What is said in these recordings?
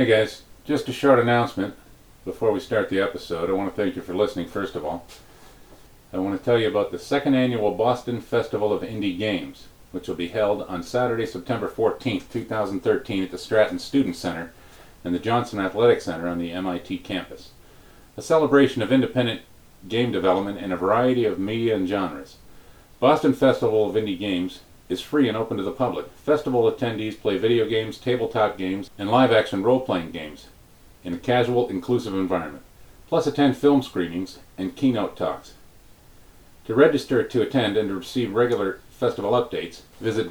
Hey guys, just a short announcement before we start the episode. I want to thank you for listening first of all. I want to tell you about the second annual Boston Festival of Indie Games, which will be held on Saturday, September 14th, 2013 at the Stratton Student Center and the Johnson Athletic Center on the MIT campus. A celebration of independent game development in a variety of media and genres. Boston Festival of Indie Games is free and open to the public. Festival attendees play video games, tabletop games, and live-action role-playing games in a casual, inclusive environment. Plus attend film screenings and keynote talks. To register to attend and to receive regular festival updates, visit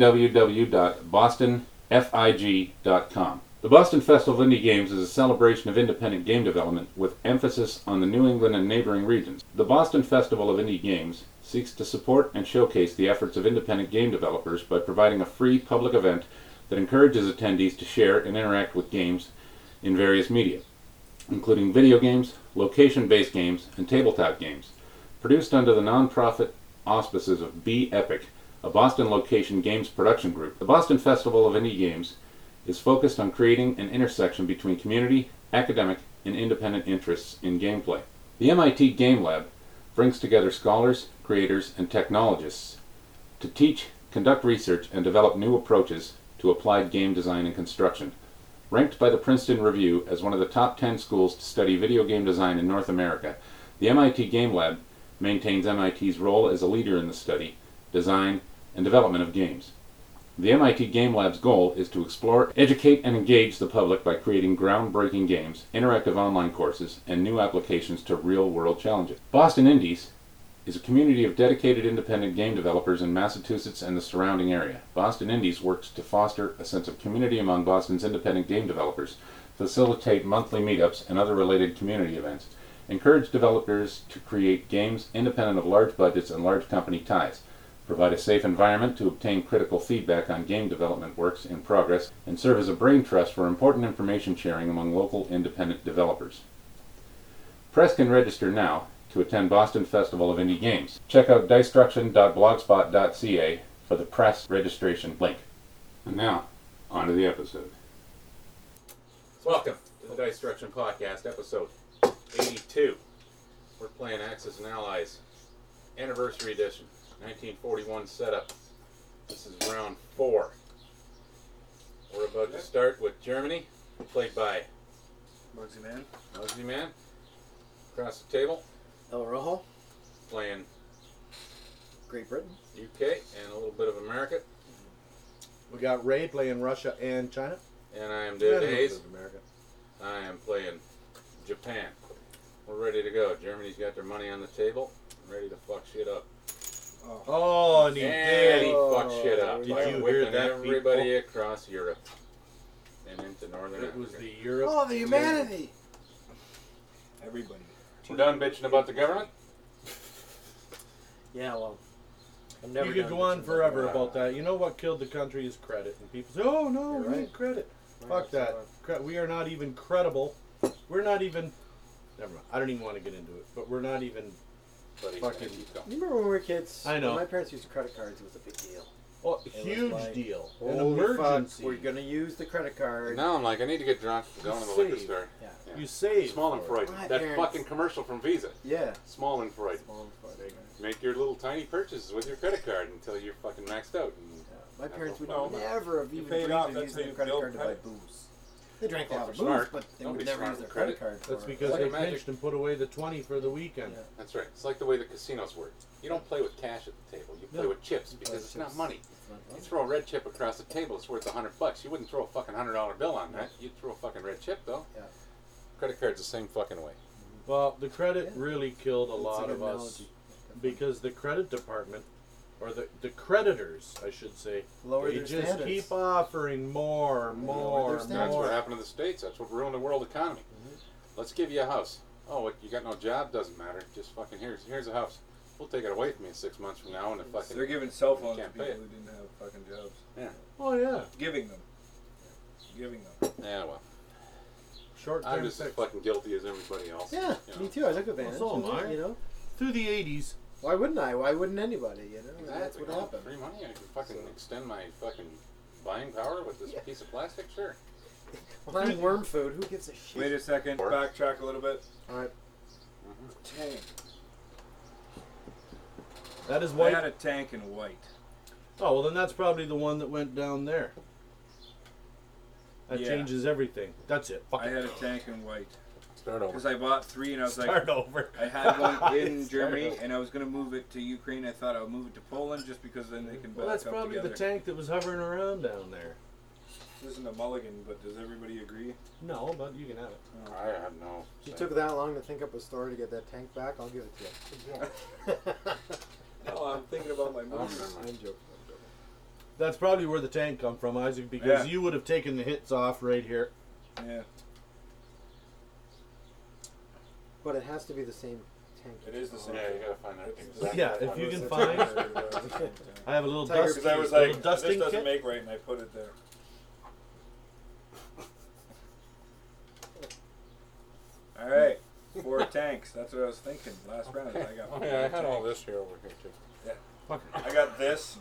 www.bostonfig.com. The Boston Festival of Indie Games is a celebration of independent game development with emphasis on the New England and neighboring regions. The Boston Festival of Indie Games seeks to support and showcase the efforts of independent game developers by providing a free public event that encourages attendees to share and interact with games in various media, including video games, location-based games, and tabletop games. Produced under the non-profit auspices of Be Epic, a Boston location games production group, the Boston Festival of Indie Games is focused on creating an intersection between community, academic, and independent interests in gameplay. The MIT Game Lab brings together scholars, creators, and technologists to teach, conduct research, and develop new approaches to applied game design and construction. Ranked by the Princeton Review as one of the top 10 schools to study video game design in North America, the MIT Game Lab maintains MIT's role as a leader in the study, design, and development of games. The MIT Game Lab's goal is to explore, educate, and engage the public by creating groundbreaking games, interactive online courses, and new applications to real-world challenges. Boston Indies is a community of dedicated independent game developers in Massachusetts and the surrounding area. Boston Indies works to foster a sense of community among Boston's independent game developers, facilitate monthly meetups and other related community events, encourage developers to create games independent of large budgets and large company ties, provide a safe environment to obtain critical feedback on game development works in progress, and serve as a brain trust for important information sharing among local independent developers. Press can register now to attend Boston Festival of Indie Games. Check out dicestruction.blogspot.ca for the press registration link. And now, on to the episode. Welcome to the Dice Destruction Podcast, episode 82. We're playing Axis and Allies Anniversary Edition, 1941 setup. This is round 4. We're about to start with Germany, played by Muggsy Man. Muggsy Man. Across the table, El Rojo, playing Great Britain. UK and a little bit of America. We got Ray playing Russia and China. And I am David And a little Hayes. bit of America. I am playing Japan. We're ready to go. Germany's got their money on the table, ready to fuck shit up. Oh, and he And did. he fucked shit up Did by you hear whipping that, everybody across Europe and into Northern It Africa. was the Europe. Oh, the humanity! Everybody. We're done bitching about the government? Yeah, well, I'm never. You could done go on bitching forever that. about that. You know what killed the country is credit. And people say, oh, no, You're we right. need credit. Right, Fuck that. so, We are not even credible. We're not even... Never mind. I don't even want to get into it. But we're not even... But he's Fucking- gonna keep going. You remember when we were kids? I know. When my parents used credit cards. It was a big deal. Oh, was huge like, deal. An Holy emergency. fuck, we're gonna use the credit card. Now I'm like, I need to get drunk and go to the liquor Save. store. Yeah. Yeah. You save. Small and for it. Freud. My That parents- fucking commercial from Visa. Yeah. Small and Freud. Small and big. Make your little tiny purchases with your credit card until you're fucking maxed out. And My parents would No. never have even paid dreamed off, of that's using how a you credit build card to buy credit. booze. They drank a Oh, lot of they're booze, smart. but they Don't would be never smart use their with credit credit. card for That's it. because Like they a magic. pinched and put away the 20 for the weekend. Yeah. that's right. It's like the way the casinos work. You don't play with cash at the table. You play No. with chips You play because with it's not chips. money. It's not You fun. throw a red chip across the table, it's worth $100. You wouldn't throw a fucking $100 bill on that. You'd throw a fucking red chip though. Yeah. Credit card's the same fucking way. Well, the credit Yeah. really killed a It's lot good of us analogy. because the credit department, or the creditors, I should say, Lower they their just standards. keep offering more, more, their That's standards. what more. happened to the States. That's what ruined the world economy. Let's give you a house. Oh, what, you got no job? Doesn't matter. Just fucking here's a house. We'll take it away from you 6 months from now, and the fucking They're giving cell phones to Can't people pay who it. didn't have fucking jobs. Oh yeah, Giving them. Giving them. yeah. Well, short-term I'm just as fix. fucking guilty as everybody else. Yeah, you know. me too. I took advantage. so am of it, I. You know, Through the 80s. why wouldn't I? Why wouldn't anybody? You know, that's Exactly. what Oh, happened. free money. I can fucking So- extend my fucking buying power with this Yeah. piece of plastic. Sure. Flying worm food. Who gives a shit? Wait a second. Backtrack a little bit. All right. Tank. That is I white. had a tank in white. Oh, well, then that's probably the one that went down there. That Yeah. changes everything. That's it. Fuck I it. had a tank in white. Start Because over. I bought 3 and I was Start like, over. I had one in Start Germany over. and I was going to move it to Ukraine. I thought I would move it to Poland just because then they can back Well, that's up probably together. the tank that was hovering around down there. This isn't a mulligan, but does everybody agree? No, but you can have it. I have no. If you took that long to think up a story to get that tank back, I'll give it to you. No, I'm thinking about my Oh, movies. never mind. I'm joking. That's probably where the tank come from, Isaac, because Yeah. you would have taken the hits off right here. Yeah, But it has to be the same tank. it is the same. Yeah, you gotta find that exact. Yeah, if you can find. I have a little Tiger- dust. Because I was little like, this dusting doesn't kit. make right, and I put it there. All right, 4 tanks. That's what I was thinking last round. I got. Oh 4 yeah, I had tanks. all this here over here too. Fuck it. I got this.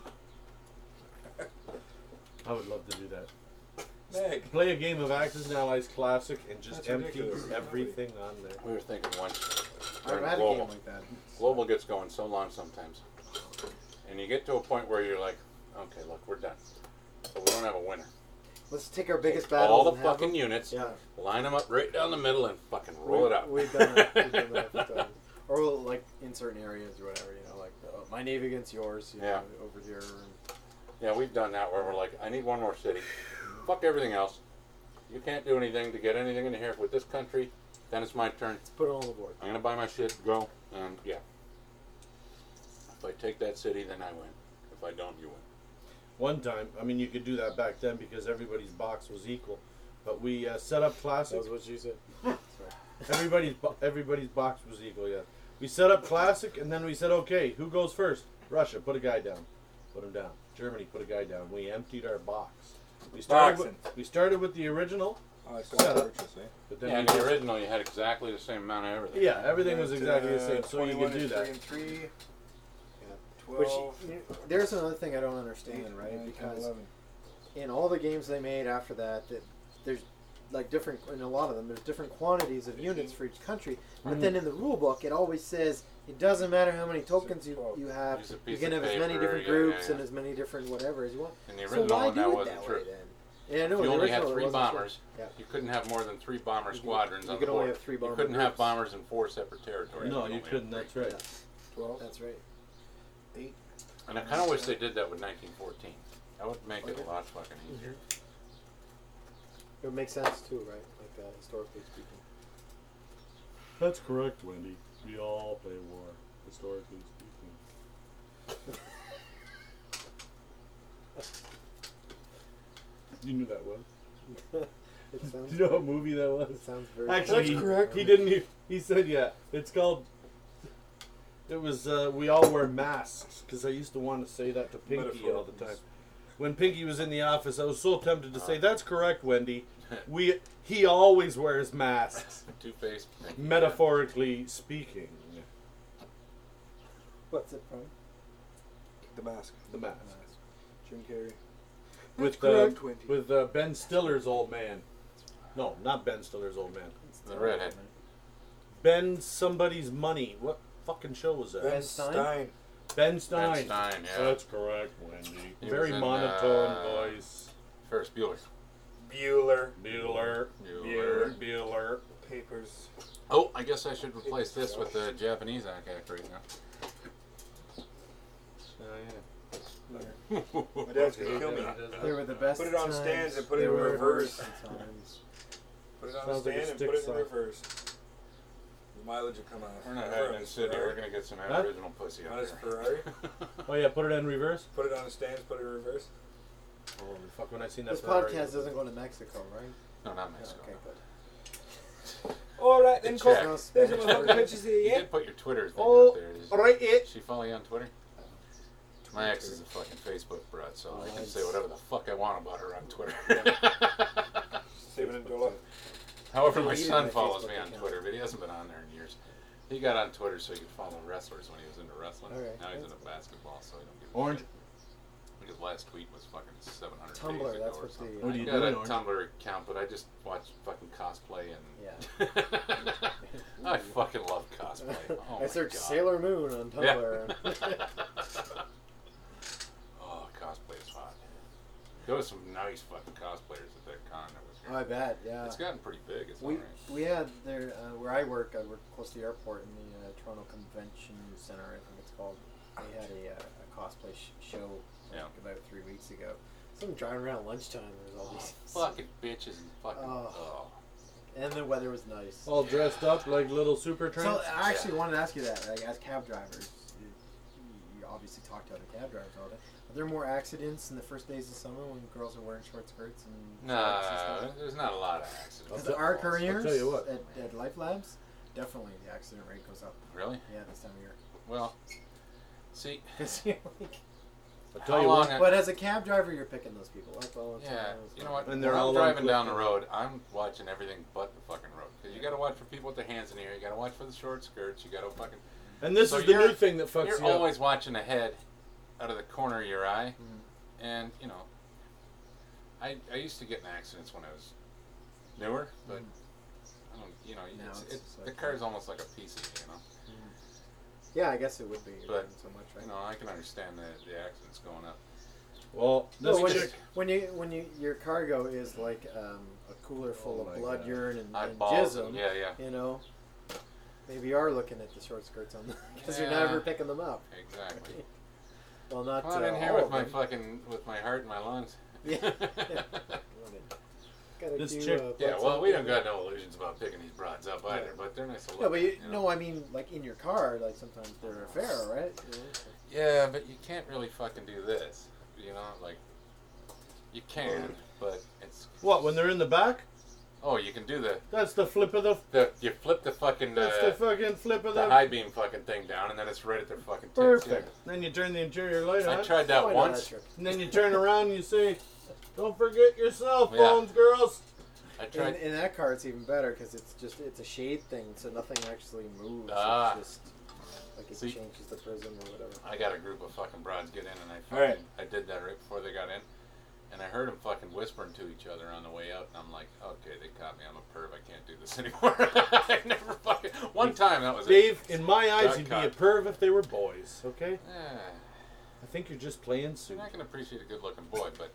I would love to do that. Meg. Play a game of Axis and Allies Classic and just That's empty ridiculous. everything on there. We were thinking once. I've during had a game global. like that. Global gets going so long sometimes, and you get to a point where you're like, okay, look, we're done. But we don't have a winner. Let's take our biggest Take battles. all the and have fucking them. units, Yeah. line them up right down the middle, and fucking roll it out. We've done that. We've done that a few times. Or like in certain areas or whatever, you know, like my navy against yours, you Yeah. know, over here. And Yeah, we've done that where we're like, I need one more city. Fuck everything else. You can't do anything to get anything in here with this country. Then it's my turn. let's put it on the board. I'm gonna buy my shit, go, and yeah. If I take that city, then I win. If I don't, you win. One time, I mean, you could do that back then because everybody's box was equal. But we set up Classic. That was what you said. Everybody's box was equal, yeah. We set up Classic, and then we said, okay, who goes first? Russia, put a guy down. Put him down. Germany, put a guy down. We emptied our box. We started with the original, Oh, I still Shut have up. purchase, eh? but then Yeah, in we the original, you had exactly the same amount of everything. yeah, everything was exactly the same, so you 21 could do is that. 3 and 3. Which 12. there's another thing I don't understand, 8, right? 9, 10, Because 11. in all the games they made after that, there's like different in a lot of them. There's different quantities of units for each country, but then in the rule book, it always says it doesn't matter how many tokens you have. Use a You piece can of have as many paper, different yeah, groups yeah. and as many different whatever as you want. In the So original why one, do that it wasn't that true. way then? Yeah, I know. You in the only had original, it 3 wasn't true. bombers. Yeah. You couldn't have more than 3 bomber You could- squadrons you on could the only board. have 3 You bomber couldn't have groups. bombers in 4 separate territories. No, could you only couldn't, have that's 3. right. 12. That's right. 8. And I kind of wish they did that with 1914. That would make it a lot fucking easier. It would make sense too, right? Like historically speaking. That's correct, Wendy. We all play war, historically speaking. You knew that was. It sounds. Do you know what movie that was? It sounds very. Actually, he didn't. He said, "Yeah, it's called." It was. We all wear masks because I used to want to say that to Pinky all the time. When Pinky was in the office, I was so tempted to say, "That's correct, Wendy." He always wears masks, Two-faced. metaphorically speaking. What's it from? The mask. The mask Jim Carrey. with Ben Stiller's old man. No, not Ben Stiller's old man. The redhead. Ben somebody's money. What fucking show was that? Ben Stein? Ben Stein. Ben Stein, yeah. That's correct, Wendy. He Very was in, monotone voice. Ferris Bueller. Bueller. Bueller. Papers. Oh, I guess I should replace this with the Japanese act right now. My dad's gonna kill me. They were the best. Put it on times. stands and put it They in were reverse. worst times. Put it on Sounds a like a stand and stick put it in song. reverse. The mileage will come out. We're not having it sit here. We're going to get some Aboriginal pussy Not out as there. Ferrari. Oh yeah, put it in reverse. Put it on a stand, put it in reverse. Holy fuck! When I seen that. This Ferrari- podcast doesn't go to Mexico, right? No, not Mexico. Okay, good. Alright, then, Check. No There's Spanish some version. pictures here, You yeah? did put your Twitter thing Oh, out there. Does alright, it. she follow you on Twitter? My ex is a fucking Facebook brat, so I can nice. say whatever the fuck I want about her on Twitter. Saving in dollar. However, my Deleted son my follows Facebook me on account. Twitter, but he hasn't been on there in years. He got on Twitter so he could follow wrestlers when he was into wrestling. Okay. Now he's into basketball, so he don't give a Orange. shit. Because last tweet was fucking 700 days Tumblr, ago that's or what something. the. What are I you got doing, a Orange? Tumblr account, but I just watch fucking cosplay and. Yeah. I fucking love cosplay. Oh I my searched God. Sailor Moon on Tumblr. Oh, cosplay is hot. There was some nice fucking cosplayers at that con. That was Oh, I bet, yeah. It's gotten pretty big. It's We alright. we had there where I work close to the airport in the Toronto Convention Center, I think it's called. They had a cosplay show Yeah. about 3 weeks ago. Someone driving around at lunchtime. There was all these. Fucking bitches and fucking. Oh. Oh. And the weather was nice. All dressed up like little super So tramps. I actually wanted to ask you that, like, as cab drivers, you obviously talk to other cab drivers all day. Are there more accidents in the first days of summer when girls are wearing short skirts and shorts and Nah, stuff? there's not a lot of accidents. Because our I'll careers tell you what. at Life Labs, definitely the accident rate goes up. Really? Yeah, this time of year. Well, see, 'Cause you're like, I'll tell how you long? what. but as a cab driver, you're picking those people up all the time. Yeah, you know what? And When they're I'm all on driving down the Clifton. road, I'm watching everything but the fucking road. Because you got to watch for people with their hands in the air. You got to watch for the short skirts. You got to fucking. And this So is the you're- new thing that fucks You're you up. always watching ahead, out of the corner of your eye, Mhm. and you know. I used to get in accidents when I was newer, but I don't. You know, Now it's, it's the like- car's almost like a PC. You know. Yeah, I guess it would be. But, so much, right? You know, I can understand the accidents going up. Well, No, this when, chick. when you your cargo is like a cooler full Oh of my blood, God. urine, and Eyeballs. jism, Yeah, yeah. you know, maybe you are looking at the short skirts on because you're Yeah. never picking them up. Exactly. Well, not Come on in here all with of my them. fucking with my heart and my lungs. Yeah. Got a This few, chick- Yeah, butts well, up we in don't there. got no illusions about picking these broads up either, Yeah. but they're nice to look No, but at, no, I mean, like in your car, like sometimes they're fair, right? You know, so- Yeah, but you can't really fucking do this. You know, like you can, but it's What, when they're in the back? oh, you can do That's the flip of the. you flip the fucking That's the fucking flip of the the. high beam fucking thing down, and then it's right at their fucking tits. Perfect. Then you turn the interior light Yeah. I on. tried that Oh, I know once. trick. And then you turn around and you say, "Don't forget your cell phones, girls." I tried. In that car, it's even better because it's a shade thing, so nothing actually moves. Ah. It's just like it See? changes the prism or whatever. I got a group of fucking broads get in, and I fucking, Alright. I did that right before they got in, and I heard them fucking whispering to each other on the way out, and I'm like, okay, they caught me. I'm a perv. I can't do this anymore. I never fucking one time that was Dave, in my eyes, Got you'd caught. be a perv if they were boys. Okay? it. Yeah, I think you're just playing you're suit. not gonna appreciate a good-looking boy, but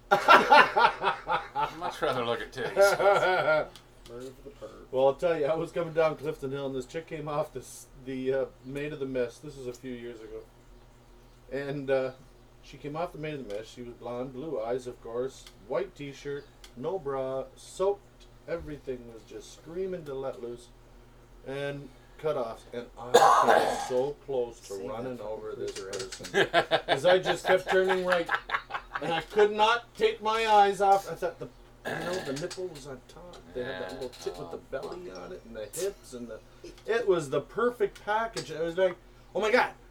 I'd much rather look at titties. Murder for the perv. Well, I'll tell you, I was coming down Clifton Hill, and this chick came off the Maid of the Mist. This was a few years ago. And she came off the Maid of the Mist. She was blonde, blue eyes, of course, white T-shirt, no bra, soaked. Everything was just screaming to let loose, and cut off. And I came so close to Save running that over fucking this cruiser, person, because I just kept turning right, and I could not take my eyes off. I thought the nipple was on top. They had that little tip with the belly on it, and the hips, and it was the perfect package. It was like, oh my god.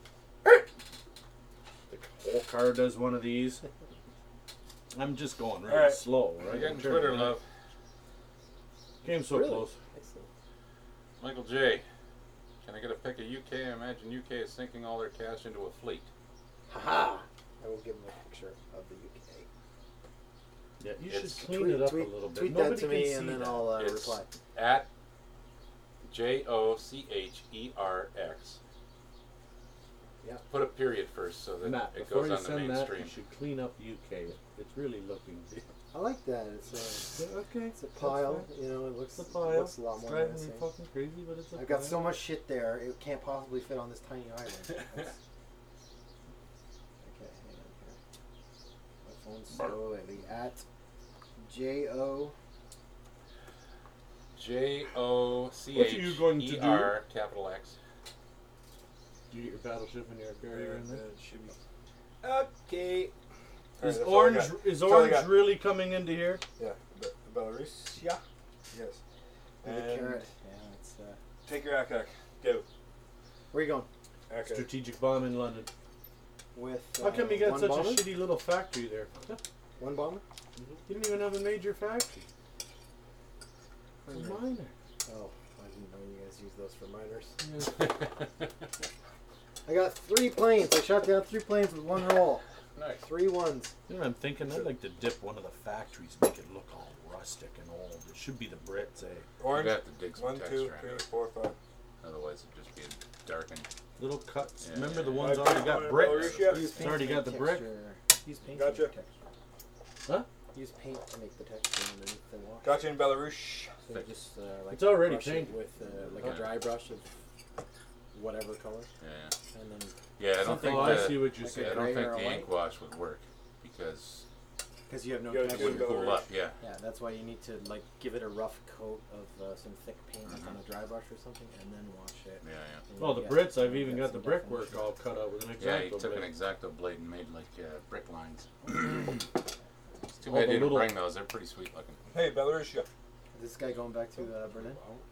The whole car does one of these. I'm just going really Alright. slow, We're right? getting Turning Twitter right. love. Came so Really? close. Excellent. Michael J. Can I get a pic of UK? I imagine UK is sinking all their cash into a fleet. Haha! I will give him a picture of the UK. Yeah, you It's- should clean it up a little bit. Tweet Nobody that to can me, see and then that. I'll It's reply. at JOCHERX. Yeah. Put a period first so that Matt, it before goes you on the send that, mainstream. you should clean up UK. It's really looking. I like that. It's Okay. a pile. You know, it looks It's a pile. looks a lot It's more driving me menacing. fucking crazy, but it's a I've got pile. so much shit there. It can't possibly fit on this tiny island. Okay, hang on here. My phone's slow lately. At JO. What are you going to do? JOCHER capital X. Do you get your battleship and your carrier in there? Should be. Okay. Alright, Is that's all I orange got. is That's all I orange got. really coming into here? Yeah, Belarus. Yeah. Yes. The And carrot. Yeah, it's. take your ACAC. Go. Where you going? ACAC. Strategic bomb in London. With. How come you got one such bomber? a shitty little factory there? One bomber? You didn't even have a major factory. It's a minor. Oh, I didn't know you guys use those for miners. I got 3 planes. I shot down 3 planes with one roll. Nice. Alright. 3 ones. You know what I'm thinking? I'd like to dip one of the factories, make it look all rustic and old. It should be the Brits, eh? Orange. You'd have to dig some 1, 2, texture 3, into it. 4, 5. Otherwise it'd just be darkened. Little cuts. Yeah, Remember the yeah. ones Right, already got Belarus, bricks? yeah. Use It's already to got the make brick. texture. Use paint Gotcha. to make texture. Huh? Use paint to make the texture underneath the wash. Gotcha in Belarus. So you just like It's already brush it painted. with like Yeah. a dry brush of whatever color, Yeah. and then Yeah, I don't Something think I see the, what you're like a saying. I gray don't or think a the white? ink wash would work because because you have no You gotta texture. do it would pull up. Yeah. Yeah, that's why you need to like give it a rough coat of some thick paint, like on a dry brush or something, and then wash it. Yeah, yeah. And Well, you the get- Brits, I've you even get got the some brickwork definition. all cut out with an Yeah, he X-Acto took an blade. X-Acto blade and made like brick lines. It's too All bad the he didn't little- bring those. They're pretty sweet looking. Hey, Belarus. Is this guy going back to Berlin?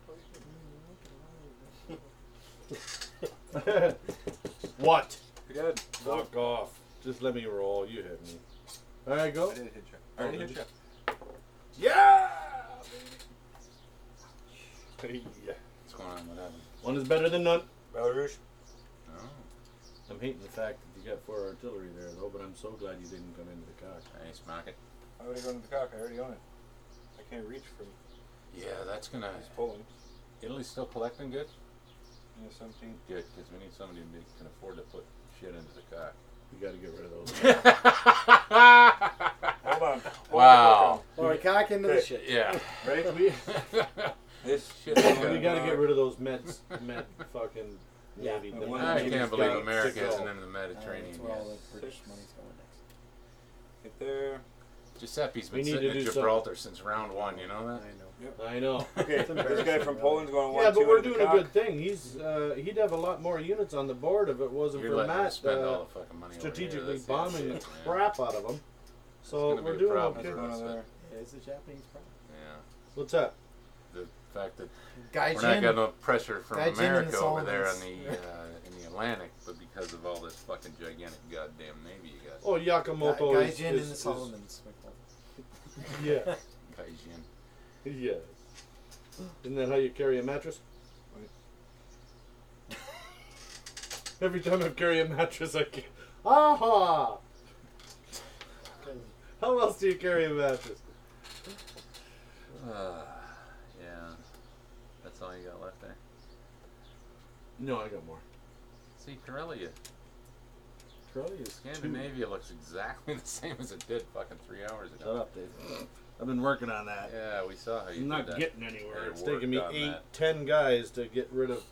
What? Pretty good. Fuck off. Just let me roll. You hit me. All right, go. I did hit you. I already hit you. Yeah! Yeah. What's going on? What happened? One is better than none. Belarus. Oh, I'm hating the fact that you got 4 artillery there, though, but I'm so glad you didn't come into the cock. nice market. I would have gone to the cock. I already own it. I can't reach from Yeah, that's gonna. East Poland. Italy's still collecting good. Yeah, 17. Good, because we need somebody who can afford to put shit into the cock. You got to get rid of those. Hold on. Wow. All right, cock into the Okay. shit. Yeah. Right? We This Shit. got to get rid of those Met fucking Yeah. Navy. The The one I Navy's can't believe got America to go. isn't in the That's Mediterranean where all yet. the British money's going next. Get there. Giuseppe's We been need sitting to at do Gibraltar since round 1. You know that? I know. I know. Okay, this guy from Poland's going 1, Yeah, 2 but we're into the doing a cock. good thing. He'd have a lot more units on the board if it wasn't You're for letting them Matt spend all the fucking money over here. strategically That's bombing the shit, man. crap out of them. So gonna be we're a doing problem okay. That's for going over there. Yeah, it's a Japanese problem. Yeah. What's that? The fact that Gaijin. we're not getting no pressure from Gaijin and the America over there on Solomons. in the Atlantic, but because of all this fucking gigantic goddamn navy you got. Oh, Yakamoto is, Gaijin is, and the is- Solomons. Yeah. Gaijin. Yes. Isn't that how you carry a mattress? Every time I carry a mattress, I can. Aha! How else do you carry a mattress? Yeah. That's all you got left there. No, I got more. See, Karelia, Charlie is Scandinavia looks exactly the same as it did fucking 3 hours Shut ago. up, Dave. I've been working on that. Yeah, we saw how you I'm did not that. getting anywhere. They It's taking me worked on 8, that. 10 guys to get rid of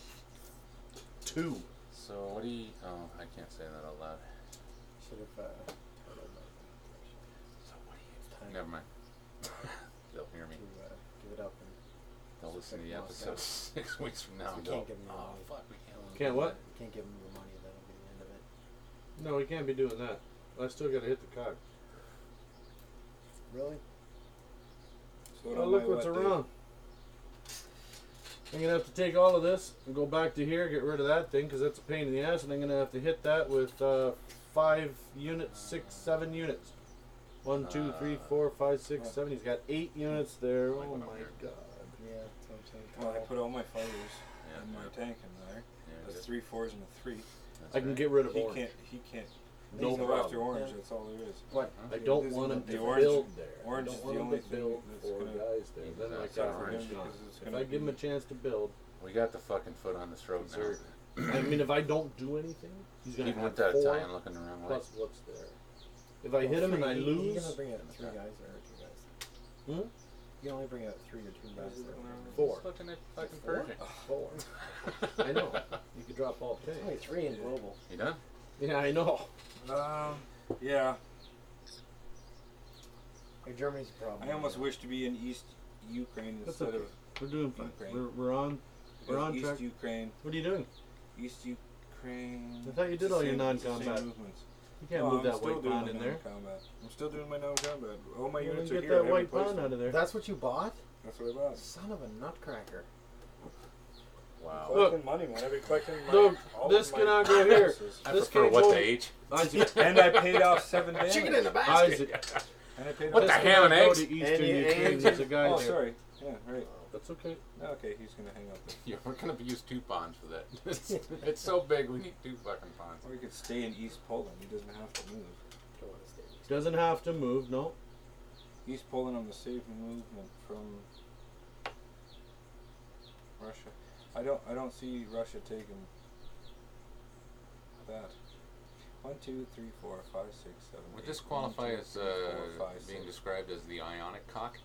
2. So what do you? Oh, I can't say that out loud. Should have titled my So what do you? It's time Never mind. They'll hear me. to give it up. And They'll listen to the Lost episode out. 6 weeks from now We and can't go, give them the oh money. fuck, we can't. Can't what? We can't give them the money. That'll be the end of it. No, we can't be doing that. I still got to hit the cock. Really? Slow Oh, down look my what's wet, around. I'm going to have to take all of this and go back to here, get rid of that thing because that's a pain in the ass, and I'm going to have to hit that with 5 units, 6, 7 units. 1, 2, 3, 4, 5, 6, 7. He's got 8 units there. Like Oh one my up here. god. Yeah, that's what I'm saying. Well, I put all my fighters Yeah, in my yeah. tank in there. Yeah, That's good. 3 4s and a 3. That's I can right. get rid of He orange. can't. No He's no problem. after orange. Yeah. That's all there is. What? I don't This is want him the to orange- build there. orange I is don't the want him only to thing build that's 4 gonna- guys there. Then I That's got orange. orange. Because it's If gonna I give him a be- chance to build, We got the fucking foot on the throat now. Sure. I mean, if I don't do anything, he's going He to went have out of 4 time looking around like. plus what's there. If I hit him and I You're lose, gonna bring out 3 guys or 2 guys. Hmm? You can only bring out 3 or 2 guys there. 4. Just looking at fucking 4? Pershing. 4. I know. You could drop all There's only 10. 3 in global. You done? Yeah, I know. Yeah. Like Germany's a problem. I almost wish to be in East Ukraine That's instead okay. We're doing fine. Ukraine. We're on. We're on East track. Ukraine. What are you doing? East Ukraine. I thought you did It's the all your same- it's the same non-combat. movements. You can't No, move I'm that still white doing pawn my in there. non-combat. I'm still doing my non-combat. All my Well, units then are get here. I that haven't white placed pawn them. out of there. That's what you bought? That's what I bought. Son of a nutcracker. Wow. Collecting money, man. I've been collecting my, Look, all this of my cannot go here. bonuses. I This prefer can't what go- to H. Isaac. And I paid off 7 damage. Chicken in the basket. Isaac. And I paid What off the This ham and cannot go eggs? to Eastern And you- Ukraine. and There's a guy Oh, there. sorry. Yeah, right. That's okay. Okay, he's gonna hang up there. Yeah, we're gonna use 2 pawns for that. It's so big. We need 2 fucking pawns. Or he could stay in East Poland. He doesn't have to move. Doesn't have to move, no. He's pulling on the safe movement from Russia. I don't see Russia taking that. 1, 2, 3, 4, 5, 6, 7. Would 8, this 1, qualify 2, as 3, 4, 5, being 6. described as the ionic cock?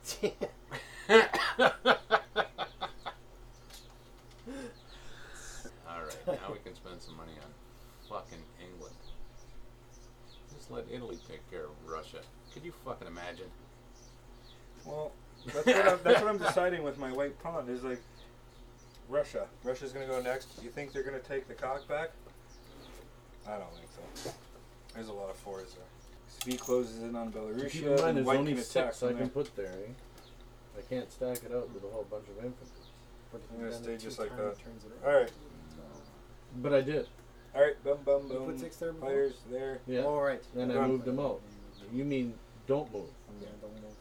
Alright, now we can spend some money on fucking England. Just let Italy take care of Russia. Could you fucking imagine? Well, that's what I'm deciding with my white pawn. Is like Russia. Russia's gonna go next. You think they're gonna take the cock back? I don't think so. There's a lot of fours there. If he closes in on Belarusia, Keep in mind, then there's white only can attack 6 I from can there. put there, eh? I can't stack it out with a whole bunch of infantry. But if I'm you've gonna done it stay just 2 like times, that. it turns it around. All right, But I did. all right. Boom, boom, You boom. put 6 there before? Fires there. Yeah. All right. And I Done. moved them out. You mean don't move? Yeah, don't move.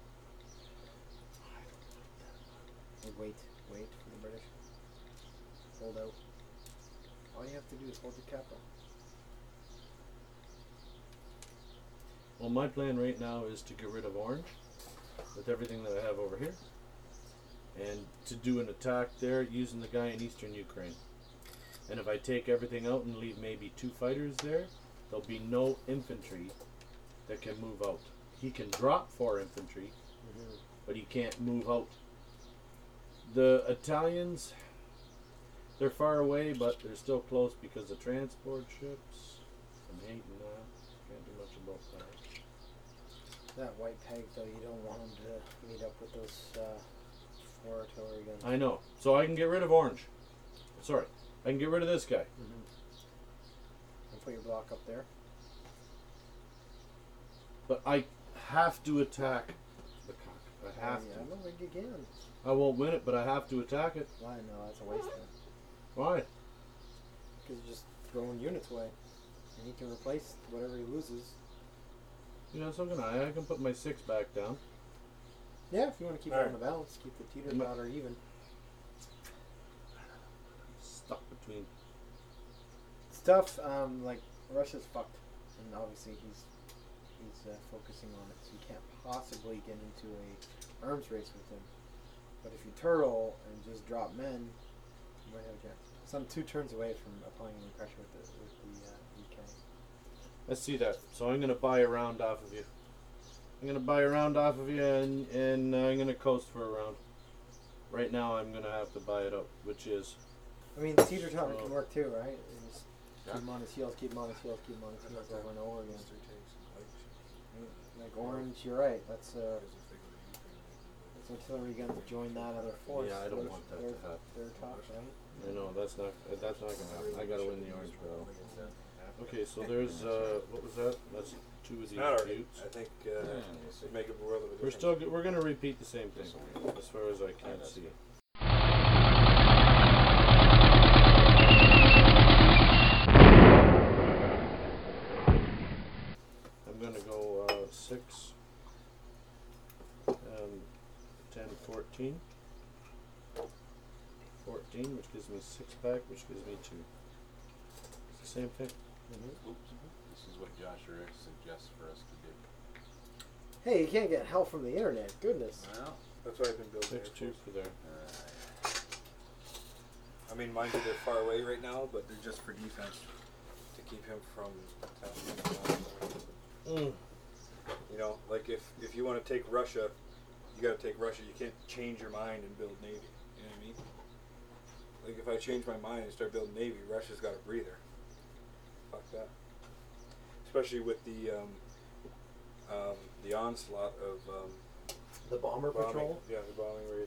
Hey, wait for the British. Hold out. All you have to do is hold your capital. Well, my plan right now is to get rid of orange with everything that I have over here, and to do an attack there using the guy in eastern Ukraine. And if I take everything out and leave maybe 2 fighters there, there'll be no infantry that can move out. He can drop 4 infantry, but he can't move out. The Italians, they're far away, but they're still close because of transport ships. I'm hating that. Can't do much about that. That white peg, though, you don't want him to meet up with those 4 artillery guns. I know. So I can get rid of orange. Sorry. I can get rid of this guy. And put your block up there. But I have to attack the cock. I have Yeah, to. I know you can. I won't win it, but I have to attack it. Why? No, that's a waste then. Why? Because you're just throwing units away. And he can replace whatever he loses. Yeah, so can I. I can put my 6 back down. Yeah, if you want to keep it on the balance, keep the teeter Ma- totter even. Stuck between. Stuff, like, Russia's fucked. And obviously he's focusing on it, so you can't possibly get into a arms race with him. But if you turtle and just drop men, you might have a chance. So I'm 2 turns away from applying any pressure with the UK. Let's see that. So I'm going to buy a round off of you. I'm going to buy a round off of you, and I'm going to coast for a round. Right now I'm going to have to buy it up, which is... I mean, the teeter totter Oh. can work too, right? You just Yeah. keep him on his heels, keep him on his heels, keep him on his heels over and over again. Like orange, you're right. That's artillery guns join that other force. Yeah, I don't want that to happen. They're tough, right? I know, that's not going to happen. I got to win the orange battle. Okay, so there's, what was that? That's 2 of these Not already. buttes. I think it'd make a world of a We're difference. we're going to repeat the same thing, as far as I can see. I'm going to go 6, 10, 14. 14, which gives me 6 back, which gives me 2. It's the same thing. Oops. This is what Josh Rick suggests for us to do. Hey, you can't get help from the internet. Goodness. Well, That's why I've been building 6, it. 2 for there. I mean, mind you, they're far away right now, but they're just for defense to keep him from attacking. You know, like if you want to take Russia, you got to take Russia. You can't change your mind and build navy. You know what I mean? Like if I change my mind and start building navy, Russia's got a breather. Fuck that. Especially with the onslaught of The bomber bombing. patrol, Yeah, the bombing raid.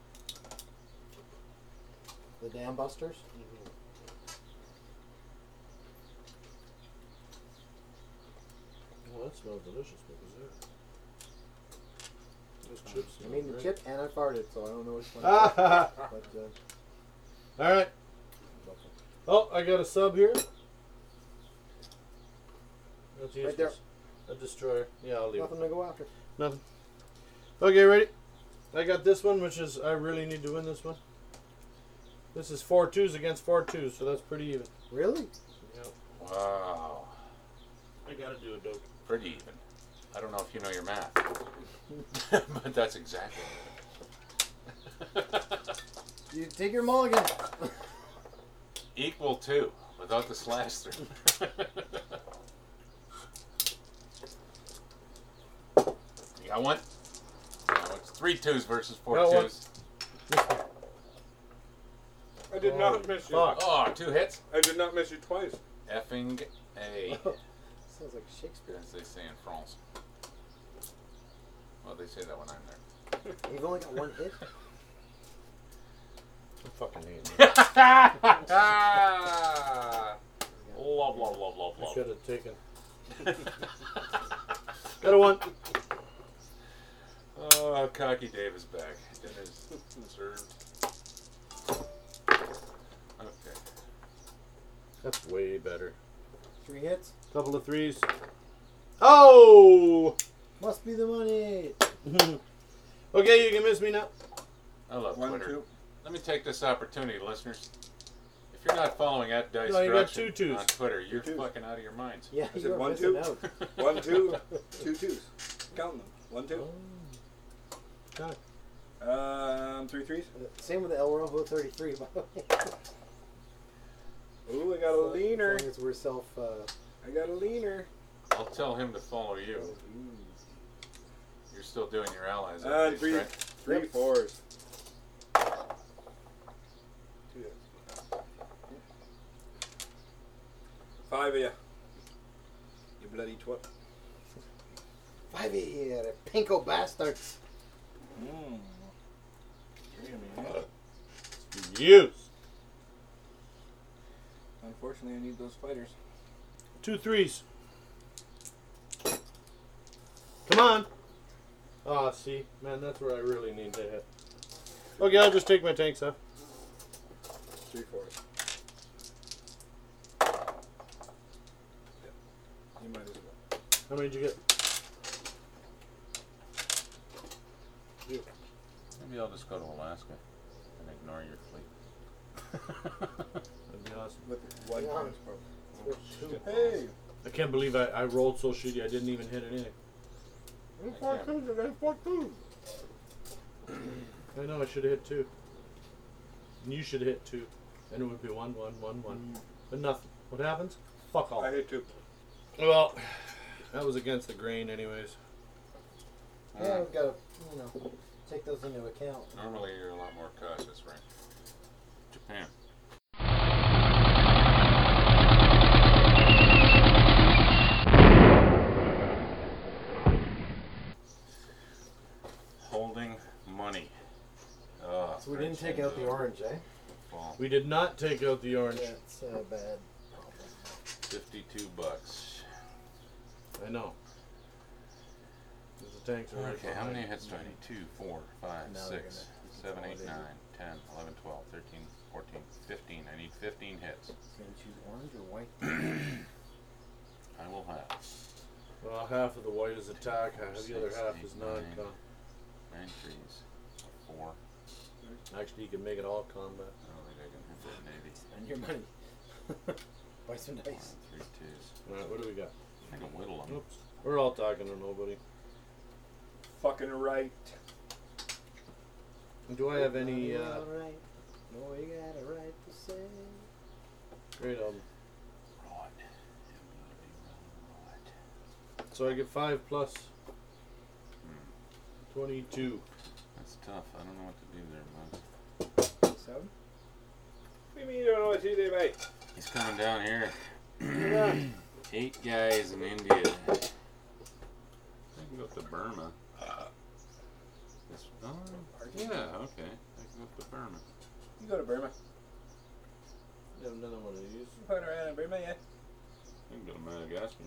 the dam busters. Well, that smells delicious. What was that? Those chips. I mean, the chip and I farted, so I don't know which one. Ah! But All right. Oh, I got a sub here. Let's use Right there. this. A destroyer. Yeah, I'll leave nothing to go after. it. Nothing. Okay, ready? I got this one, which is I really need to win this one. This is 4 2s against 4 2s, so that's pretty even. Really? Yeah. wow. I gotta do a dope. Pretty even. I don't know if you know your math, but that's exactly it. You take your mulligan. Equal to, without the slash through. You got one? No, it's 3 twos versus 4 Got one. twos. I did not miss you. fuck. Oh, 2 hits? I did not miss you twice. Effing A, Sounds like Shakespeare. as they say in France. Well, they say that when I'm there. You've only got one hit. I'm fucking hating it. Love, love, love, love, I love. should have taken. Got a 1. Oh, Cocky Dave is back. Dinner's served. Okay. That's way better. 3 hits. Couple of 3s. Oh! Must be the money. Okay, you can miss me now. I love 1, Twitter. 2. Let me take this opportunity, listeners. If you're not following at Dice No, you got Direction 2 twos. on Twitter, you're 2 twos. fucking out of your minds. Yeah, I said you're 1, missing 2. out. 1, 2. 2 twos. Count them. 1, 2. God. 3 threes. Same with the El Rojo 33, by the way. Ooh, I got a leaner. As long as we're self. I got a leaner. I'll tell him to follow you. You're still doing your allies And updates, 3 right? 3 Yep. 4s. 2 hits. 5 of you. You bloody twat. 5 here, pinko bastards. Mmm. Use. Unfortunately, I need those fighters. 2 3s. Come on. Ah, see, man, that's where I really need to hit. Okay, I'll just take my tanks off. 3 4s. You might as well. How many did you get? Maybe I'll just go to Alaska and ignore your fleet. That'd be awesome. With one Yeah. times, bro. Two. Hey! I can't believe I rolled so shitty. I didn't even hit anything. I know I should have hit 2. And you should have hit 2. And it would be 1 1 1 1. But nothing. What happens? Fuck all. I hit 2. Well, that was against the grain, anyways. Yeah, we've got to, take those into account. Normally you're a lot more cautious, right? Japan. Holding money. So we didn't take out the orange, eh? Fall. We did not take out the orange. That's bad. 52 bucks. I know. 'Cause the tanks are right Okay, how behind. many hits do I need? 2, 4, 5, Now they're 6, gonna 7, 8, consolidate. 9, 10, 11, 12, 13, 14, 15. I need 15 hits. So you choose orange or white? I will have Well, half of the white is attack, half the other 6, half 8, is 9, non-con. 9 threes, 4. Actually, you can make it all combat. I don't think I can hit that navy. Spend your money. Buy some 1, dice. 3 twos. Alright, what do we got? I can whittle them. Oops. We're all talking to nobody. Fucking right. Do I have any, Alright. No, you got a right to say. great, Right. I'm gonna be right. so I get 5 plus Hmm. 22. That's tough. I don't know what to do there, bud. 7? What do you mean you don't know what to do, mate? He's coming down here. Yeah. 8 guys in India. I can go up to Burma. This, oh, yeah, okay. I can go up to Burma. You go to Burma. You have another one of these. You fucking around in Burma, yeah? I can go to Madagascar.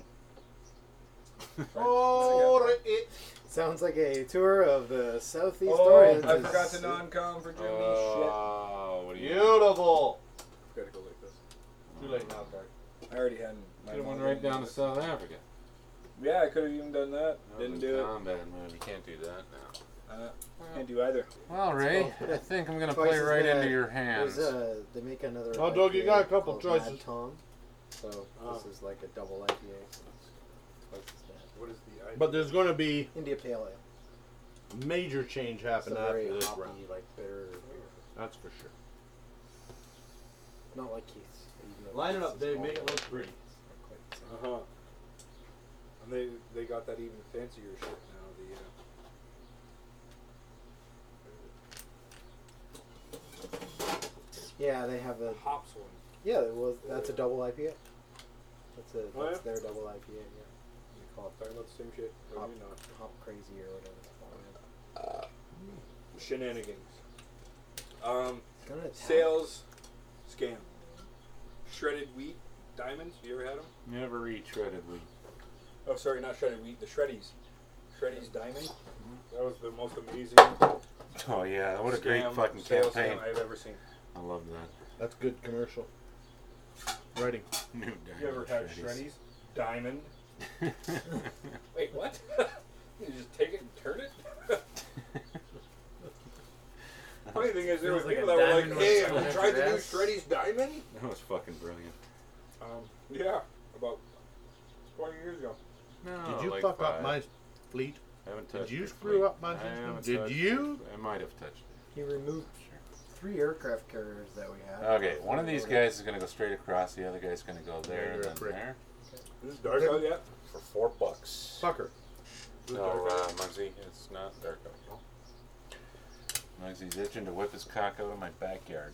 Oh, it. Sounds like a tour of the Southeast Oh, Oriental. I forgot to non-com for Germany. Oh, what do you Beautiful. Shit. Gotta go like this. Too late now, Bart. I already had my Could have went mom right did down to this. South Africa. Yeah, I could have even done that. That Didn't was do a it. combat move. You can't do that now. Can't do either. Well, Ray, I think I'm going to Twice play as right bad. into your hands. They make another. Oh, Doug, you got a couple called Mad choices. Tom. So Oh. this is like a double IPA. So it's twice as bad. What is the IPA? But there's going to be India Pale Ale. major change It's a happen very after this hoppy, round. like bitter beer. That's for sure. Not like Keith's. even though Line it Keith's up, is Dave. small, Make it but look pretty. it's not quite the same. Uh-huh. And they got that even fancier shit now. Yeah, they have The a. hops one. Yeah, it was. That's a double IPA. That's Oh, that's yeah? their double IPA. Yeah, You call it talking about the same shit. But hop, you're not. hop crazy or whatever it's called. Shenanigans. It's gonna attack. Sales scam. Shredded wheat diamonds. You ever had them? Never eat shredded wheat. Oh, sorry, not shredded wheat. The Shreddies. Shreddies diamond. That was the most amazing. Oh yeah, what a great scam, fucking sales campaign. scam I've ever seen. I love that. That's good commercial writing. New You ever had Shreddies? Diamond. Wait, what? You just take it and turn it? Funny thing is, there were Feels like people a that were like, diamond "Hey, was have you coming tried at the your new ass." Shreddies Diamond?" That was fucking brilliant. Yeah, about 20 years ago. No, Did you like fuck up 5. my fleet? I haven't Did touched you your screw fleet. up my I system? haven't Did touched you? it. I might have touched He removed 3 aircraft carriers that we had. it. Okay, one of these guys is gonna go straight across. The other guy's gonna go there you're and a then prick. there Is this dark out yet? for $4. Fucker. No, Muggsy, it's not dark out. Muggsy's itching to whip his cock out of my backyard.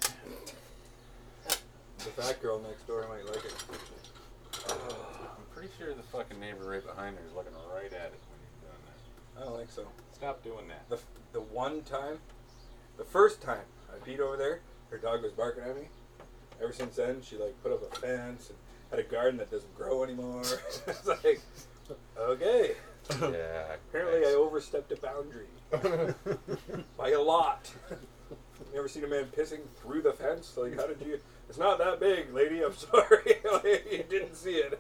The fat girl next door might like it. I'm pretty sure the fucking neighbor right behind her is looking right at it when you're doing that. I don't think so. Stop doing that. The one time, the first time I peed over there, her dog was barking at me. Ever since then, she like put up a fence and had a garden that doesn't grow anymore. It's like, okay. Yeah. Apparently, I overstepped a boundary by a lot. You ever seen a man pissing through the fence? Like, how did you? It's not that big, lady. I'm sorry. Like, you didn't see it.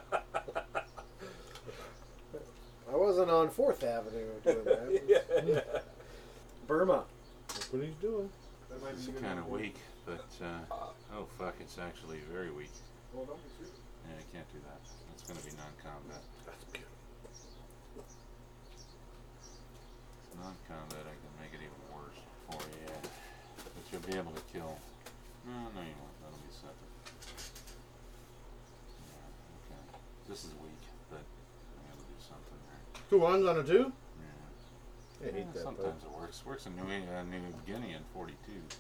I wasn't on 4th Avenue doing that. Yeah. Burma. That's what he's doing. It's kind of weak, but oh fuck, it's actually very weak. Well, don't be stupid. Yeah, I can't do that. It's going to be non-combat. That's beautiful. Non-combat, I can make it even worse for you. Yeah. But you'll be able to kill. No, you won't. That'll be separate. Yeah, okay. This is weak, but I'm going to do something there. 2 ones on a 2? Yeah. I hate that. Sometimes it works. Works in New Guinea in 42.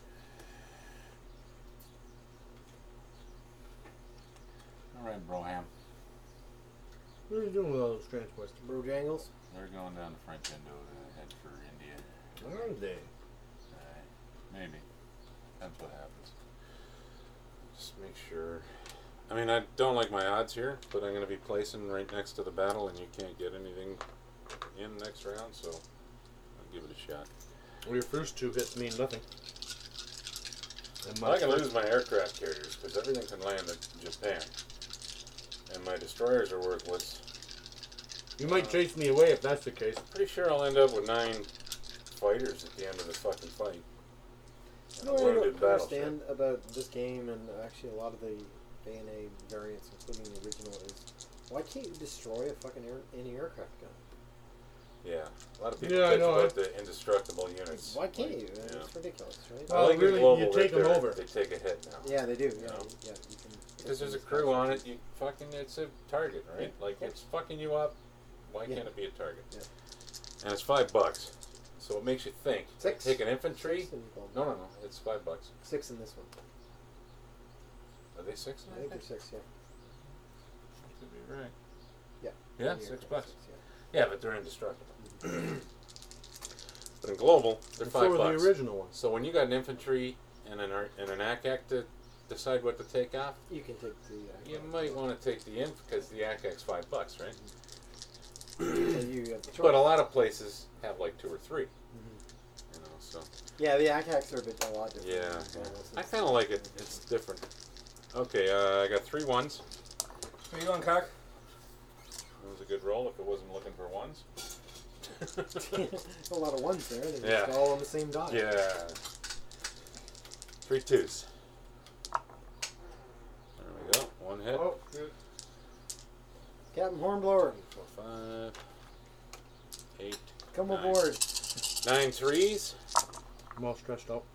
All right, Broham. What are you doing with all those transports? Brojangles. They're going down to French Indo to head for India. Are they? Maybe. Depends what happens. Just make sure. I mean, I don't like my odds here, but I'm going to be placing right next to the battle, and you can't get anything in next round, so I'll give it a shot. Well, your first 2 hits mean nothing. And I can lose my aircraft carriers because everything can land at Japan, and my destroyers are worthless. You might chase me away if that's the case. Pretty sure I'll end up with 9 fighters at the end of the fucking fight. You know what I don't understand about this game and actually a lot of the ANA variants, including the original, is why can't you destroy a fucking anti-aircraft gun? Yeah, a lot of people Yeah, I bitch know. about the indestructible units. Why can't Like, you? yeah. It's ridiculous, right? Well, I like really, in global you take right them there, over. They take a hit now. Yeah, they do. Yeah, know? yeah. You can. Because there's a crew on it, you fucking, it's a target, right? Like, Yeah. it's fucking you up. Why Yeah. can't it be a target? Yeah. And it's $5, so it makes you think. 6. Take an infantry. 6 in Global. No, it's $5. 6 in this one. Are they 6? I think they're 6. Yeah. Could be right. Yeah. Yeah, The $6. aircraft, Yeah, but they're indestructible. But in global, they're So were $5. the original ones. So when you got an infantry and an ACAC to decide what to take off, You can take the. you might want to take the inf because the ACAC's $5, right? So you have the choice. But a lot of places have like 2 or 3. You know, so Yeah, the ACACs are a lot different. yeah, than Globals. I kind of like it. It's different. Okay, I got 3 ones. Where you going, cock? It was a good roll if it wasn't looking for ones. a lot of ones there. They're Yeah. just all on the same die. Yeah. 3 2s. There we go. 1 hit. Oh, good. Okay. Captain Hornblower, 4, 5, 8. come 9. aboard. 9 threes. I'm all stressed out.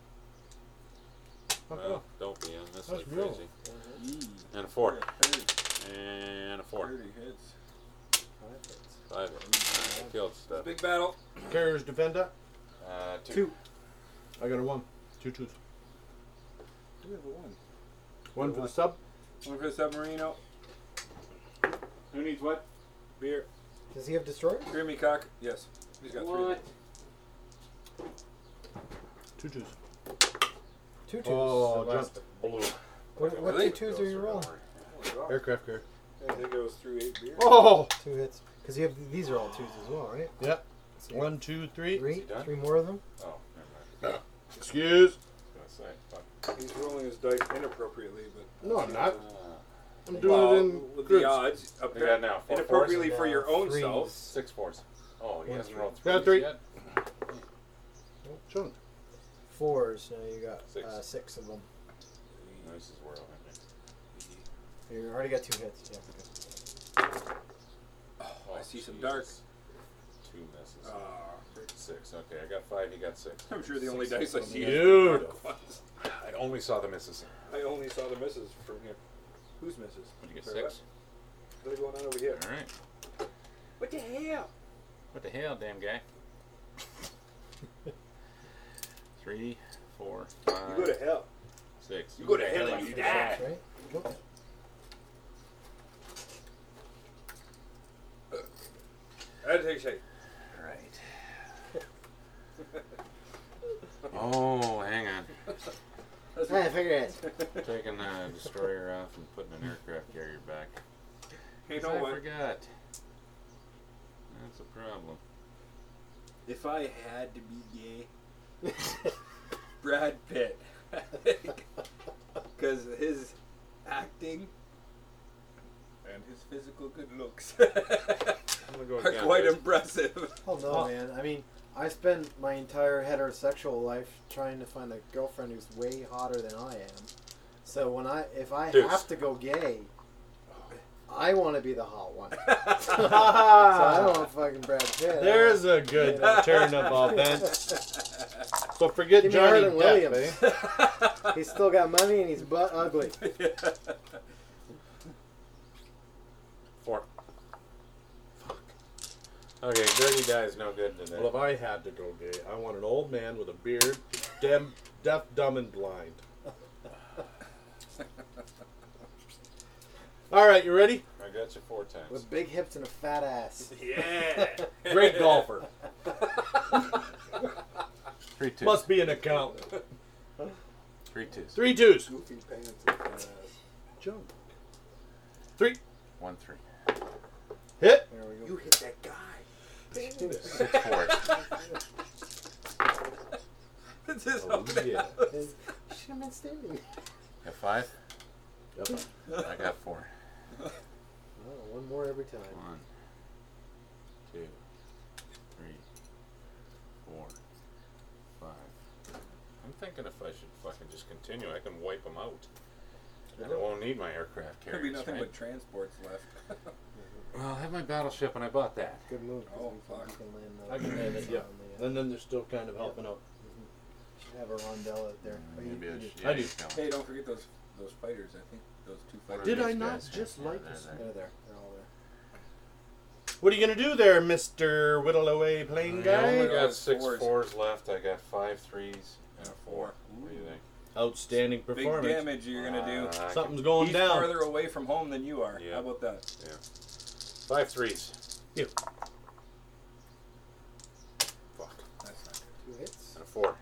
Well, don't be on this That's like real. crazy. And a 4. Yeah, 30, And a 4. 30 hits. 5. I killed stuff. Big battle. Carriers defend that. 2. I got a 1. 2 twos. We have a 1. 1 for the sub. 1 for the submarino. Who needs what? Beer. Does he have destroyer? Beer me cock. Yes. He's got 3. 2 twos. 2 twos. Oh, So jumped. Blue. What Really? 2 twos are you rolling? Aircraft carrier. I think it was through 8 beer. Oh! 2 hits. Because you have these are all 2s as well, right? Yep. So 1, 2, 3. Three? done? 3 more of them? Oh, never mind. Excuse. I was gonna say, fuck. He's rolling his dice inappropriately, but No, I'm not. Ah. I'm doing it in with groups. the odds. We got now 4 Inappropriately fours? for your own Threes. self. 6 4s. Oh, he One, hasn't three. rolled Got 3 3. yet. Chunk. 4s. Now you got 6. 6 of them. No, this is where I'll You already got 2 hits. Yeah. Oh, I see some dark. 2 misses. Ah, 6. Okay, I got 5. You got 6. I'm sure the only 6 dice I is see on is the Dude. the dark ones. I only saw the misses. I only saw the misses from here. Whose misses? What do you get? Sorry, 6. What is going on over here? All right. What the hell? What the hell, damn guy? 3, 4, 5. You go to hell. 6. You go to hell and you die. That's right? Nope. I had to take a shake. All right. Oh, hang on. I figure it. Taking the destroyer off and putting an aircraft carrier back. You 'Cause know I what? forgot. That's a problem. If I had to be gay, Brad Pitt. Because his acting and his physical good looks I'm gonna go are again, quite but- impressive. Oh no, man. I mean, I spent my entire heterosexual life trying to find a girlfriend who's way hotter than I am. So if I Deuce. have to go gay, I want to be the hot one. So I don't want fucking Brad Pitt. There's a good turn of events. So forget Give me Johnny Harlan Depp, Williams. eh? He's still got money and he's butt ugly. 4. Fuck. Okay, dirty die is no good today. Well, if I had to go gay, I want an old man with a beard, deaf, dumb, and blind. All right, you ready? I got you 4 times. With big hips and a fat ass. Yeah. Great golfer. 3 2s. Must be an accountant. 3 2s. 3 twos. Goofy pants and ass. Jump. 3. 1 3. Hit. There we You go. hit that guy. 6 4s. This is Oh, yeah. Should have been standing. Got 5. Yep. I got 4. Oh, one more every time. 1, 2, 3, 4, 5. I'm thinking if I should fucking just continue, I can wipe them out. And I won't need my aircraft There'll carriers. be nothing right? but transports left. Well, I have my battleship and I bought that. Good move. 'Cause Oh, we fuck. can land I can land it, yeah. on the, And then they're still kind of helping out. should have a rondelle out there. Oh, you- Maybe I you should. do. I do. Hey, don't forget those fighters. I think those 2 fighters. Did I These not guys, just yeah, like they're this? there. They're there. They're all there. What are you going to do there, Mr. Whittle Away playing I only guy? got 6 Fours. 4s left. I got 5 3s and a 4. Ooh. What do you think? Outstanding Big performance. damage you're gonna do. I can- Something's going He's down. farther away from home than you are. Yeah. How about that? Yeah. 5 3s. You. Fuck. That's not 2 hits. And a 4.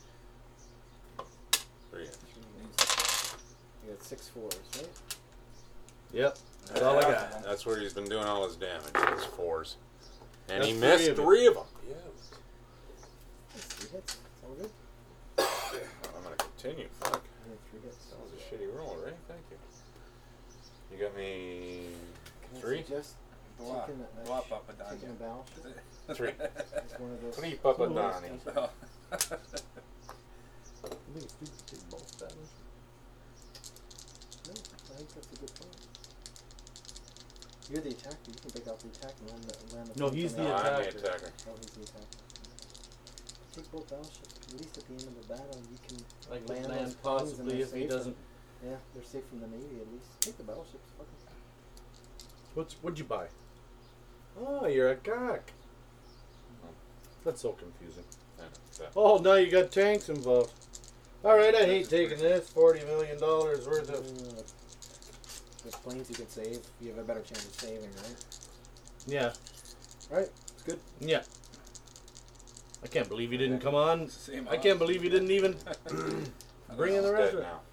3 hits. good. You got 6 4s, right? Yep. That's all I got. That's where he's been doing all his damage. His 4s. And That's he 3 missed of it. 3 of them. Yeah. That's 3 hits. It's all good. I'm gonna continue. Fuck. You had 3 hits. That was a shitty roll, right? Thank you. You got me Can I 3? suggest Blah. taking a, Blah, Papa taking a Danya. battleship? 3. It's one of those. 3 Papa cool Donnie. ones. Oh. I think it's stupid to take both battleships. No, I think that's a good point. You're the attacker. You can pick out the attack and land the No, points he's on the No, that. I'm the attacker. attacker. Oh, he's the attacker. Take both battleships. At least at the end of the battle, you can Like land those land planes and possibly they're if he safe doesn't. from- Yeah, they're safe from the Navy at least. Take the battleships. Fucking. What'd you buy? Oh, you're a cock. That's so confusing. I know, so- Oh, now you got tanks involved. All right, I hate taking this $40 million worth of. There's planes you can save. You have a better chance of saving, right? Yeah, Right. It's good. yeah. I can't believe you didn't come on. It's the same I can't believe you didn't even bring in the It's rest dead of it. now.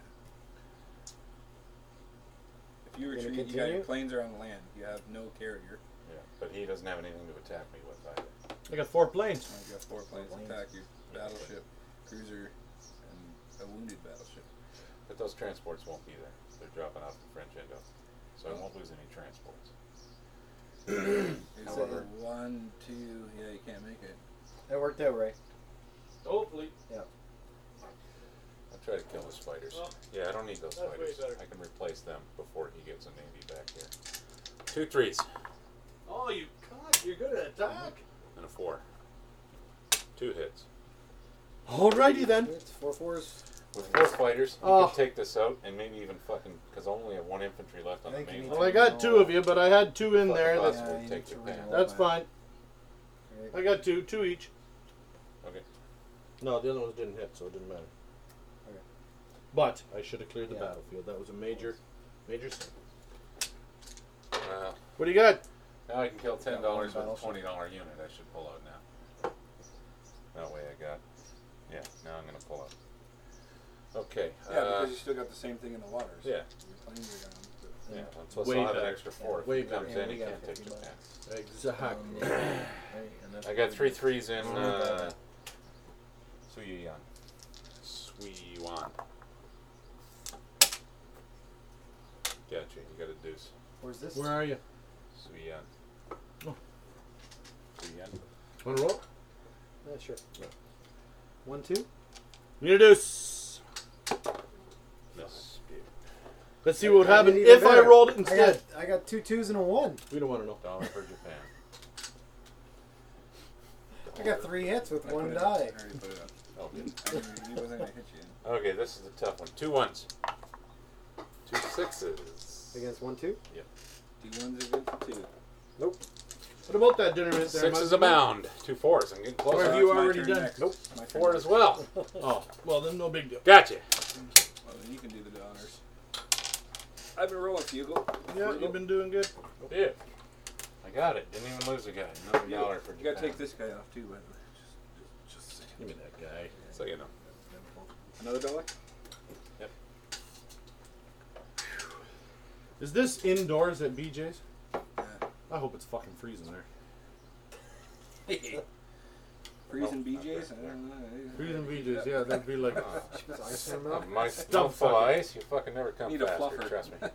If you Gonna retreat, you got continue? your planes are on land. You have no carrier. Yeah, but he doesn't have anything to attack me with either. I got 4 planes. You got 4 planes to attack you: battleship, cruiser, and a wounded battleship. But those transports won't be there. They're dropping off the French Indo. So I won't lose any transports. It's However- 1, 2. Yeah, you can't make it. That worked out, right? Hopefully. I'll try to kill the spiders. Oh. Yeah, I don't need those That's way spiders. better. I can replace them before he gets a Navy back here. 2 3s Oh, you cock! You're good at attack. and a 4. 2 hits. Alrighty then. It's 4-4s. With 4 fighters, you Oh. can take this out and maybe even fucking, because I only have 1 infantry left on I the think you main need Well, line. I got 2 of you, but I had 2 in there. Fucking That's, bus will you take need to Japan. reroll that's that. fine. Right. I got 2 each. Okay. No, the other ones didn't hit, so it didn't matter. Okay. But I should have cleared the Yeah. battlefield. That was a major sin. Well, What do you got? now I can kill $10 one with a battleship. $20 unit. I should pull out now. That way I got. Yeah, now I'm going to pull out. Okay. Yeah, because you still got the same thing in the waters. Yeah. Your planes are gone. But Yeah, plus Way I'll have an better. extra 4 if Way he comes better. in, Yeah, he we got can't take 50 Japan. Exactly. Right, and that's I got 3 3s in Oh, Suiyuan. Suiyuan. Gotcha, you got a deuce. Where's this? Where are you? Suiyuan. Oh. Suiyuan. Want to roll? Yeah, sure. 1, 2. Need a deuce. Yes. Let's see what would I happen did even if I better. rolled it instead. I got 2 2s and a 1. We don't want to know. Dollar for Japan. I got 3 hits with I 1 put it die. up. I already put it up. Oh, good. He wasn't going to hit you. Okay, this is the tough one. 2 1s. 2 6s. Against 1, 2. 2 1s are good for 2. What about that dinner mint there? 6s Mike? abound. 2 4s. I'm getting Or closer. have So you it's my already turn done? next. Nope. My turn 4 next. as well. Oh, well then no big deal. Gotcha. Well, then you can do the honors. I've been rolling Fugle. Yeah, you've been doing good. Yeah. I got it. Didn't even lose a guy. Another dollar for You got to Japan. take this guy off too, by the way. Just saying. Give me that guy. So you know. Another dollar? Is this indoors at BJ's? Yeah. I hope it's fucking freezing there. Freezing BJ's? I don't know. Freezing BJ's, yeah, that'd be like. There's ice in the milk. My Stuff stuff full of fucking- ice, you fucking never come Need a faster, fluffer. trust me.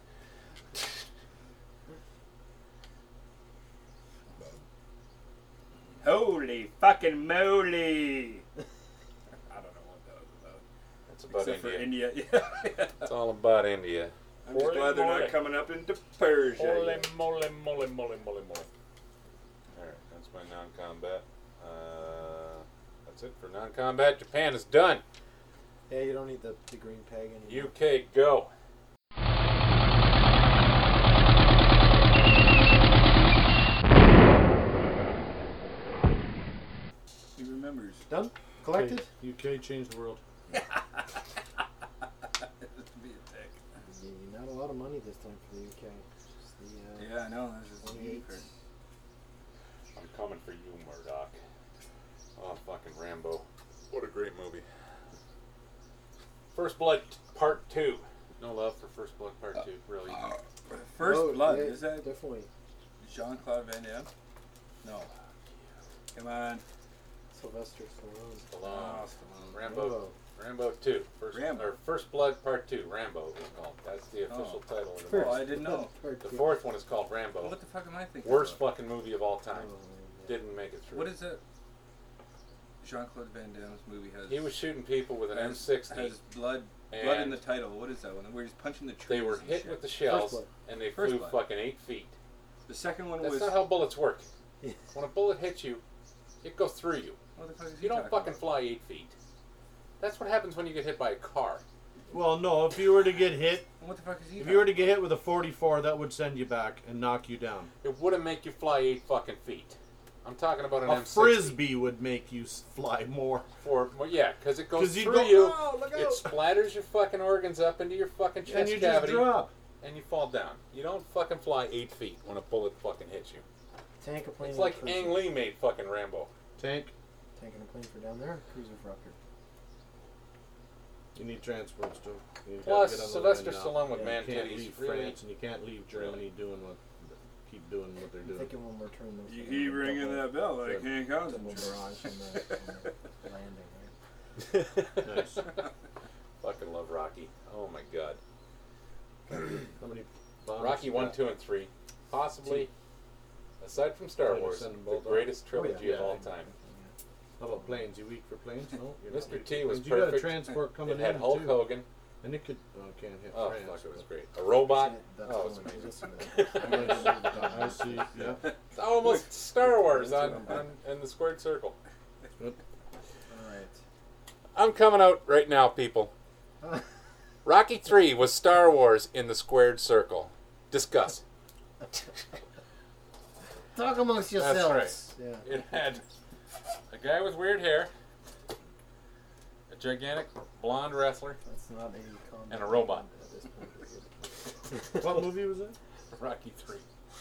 Holy fucking moly! I don't know what that was about. It's about Except India. for India. Yeah. It's all about India. I'm just Holy glad they're moly. not coming up into Persia. Holy yet. moly, moly, moly, moly, moly. Alright, that's my non-combat. That's it for non-combat. Japan is done. Yeah, you don't need the green peg anymore. UK, go. He remembers. Done? Collected? UK changed the world. Just to be a dick. Yeah, not a lot of money this time for the UK. Just the, Yeah, I know. That's just 28. I'm coming for you, Murdoch. Oh, fucking Rambo. What a great movie. First Blood Part 2. No love for First Blood Part 2, really. First Oh, Blood, yeah, is that definitely Jean-Claude Van Damme? No. Come on. Sylvester Stallone. Stallone. Oh, Stallone. Rambo. Rambo 2. Rambo. Or First Blood Part 2. Rambo is called. That's the official title of the movie. Oh, I didn't know. The fourth one is called Rambo. What the fuck am I thinking? Worst about? fucking movie of all time. Oh, Didn't make it through. What is that? Jean-Claude Van Damme's movie has. He was shooting people with an has, M60. has blood in and the title. What is that one? Where he's punching the trees. They were and hit shit. with the shells, Blood. and they First flew Blood. fucking 8 feet. The second one That's was. not how bullets work. When a bullet hits you, it goes through you. What the fuck is he You don't talking fucking about? fly 8 feet. That's what happens when you get hit by a car. Well, no. If you were to get hit, What the fuck is he? if you were to get hit with a 44, that would send you back and knock you down. It wouldn't make you fly 8 fucking feet. I'm talking about an A M60. frisbee would make you fly more. Well, yeah, because it goes 'Cause you through go, you. "Oh, look It out." splatters your fucking organs up into your fucking chest And you cavity, just drop. and you fall down. You don't fucking fly 8 feet when a bullet fucking hits you. Tank a plane. It's and a like cruiser. Ang Lee made fucking Rambo. Tank. Tank and a plane for down there. Cruiser for up here. You need transports too. You gotta Plus, get on the Sylvester land now. Stallone with Yeah, man You can't titties. leave Really? France and you can't leave Germany keep doing what they're I'm doing. thinking when we're turning those. You keep ringing that bell. I can't double concentrate. barrage on the landing, right? Nice. Fucking love Rocky. Oh my god. How many bombs Rocky you 1, got? 2, and 3. Possibly, aside from Star Trying to Wars, send them the both greatest off. trilogy Yeah. of all time. How about planes? You weak for planes? No. you're not Mr. weak T for was planes. You got a perfect. transport coming It had in Hulk too. Hogan. And it could. Oh, it can't hit Oh, France. fuck, it was but- great. A robot. That's Oh, the it's one amazing. listen to. I see. Yeah. It's almost Star Wars on in the squared circle. Good. All I'm coming out right now, people. right. Rocky 3 was Star Wars in the squared circle. Discuss. Talk amongst That's yourselves. Yeah. It had a guy with weird hair, a gigantic blonde wrestler, That's not a combat And a robot. at this point, is it? What movie was that? Rocky 3.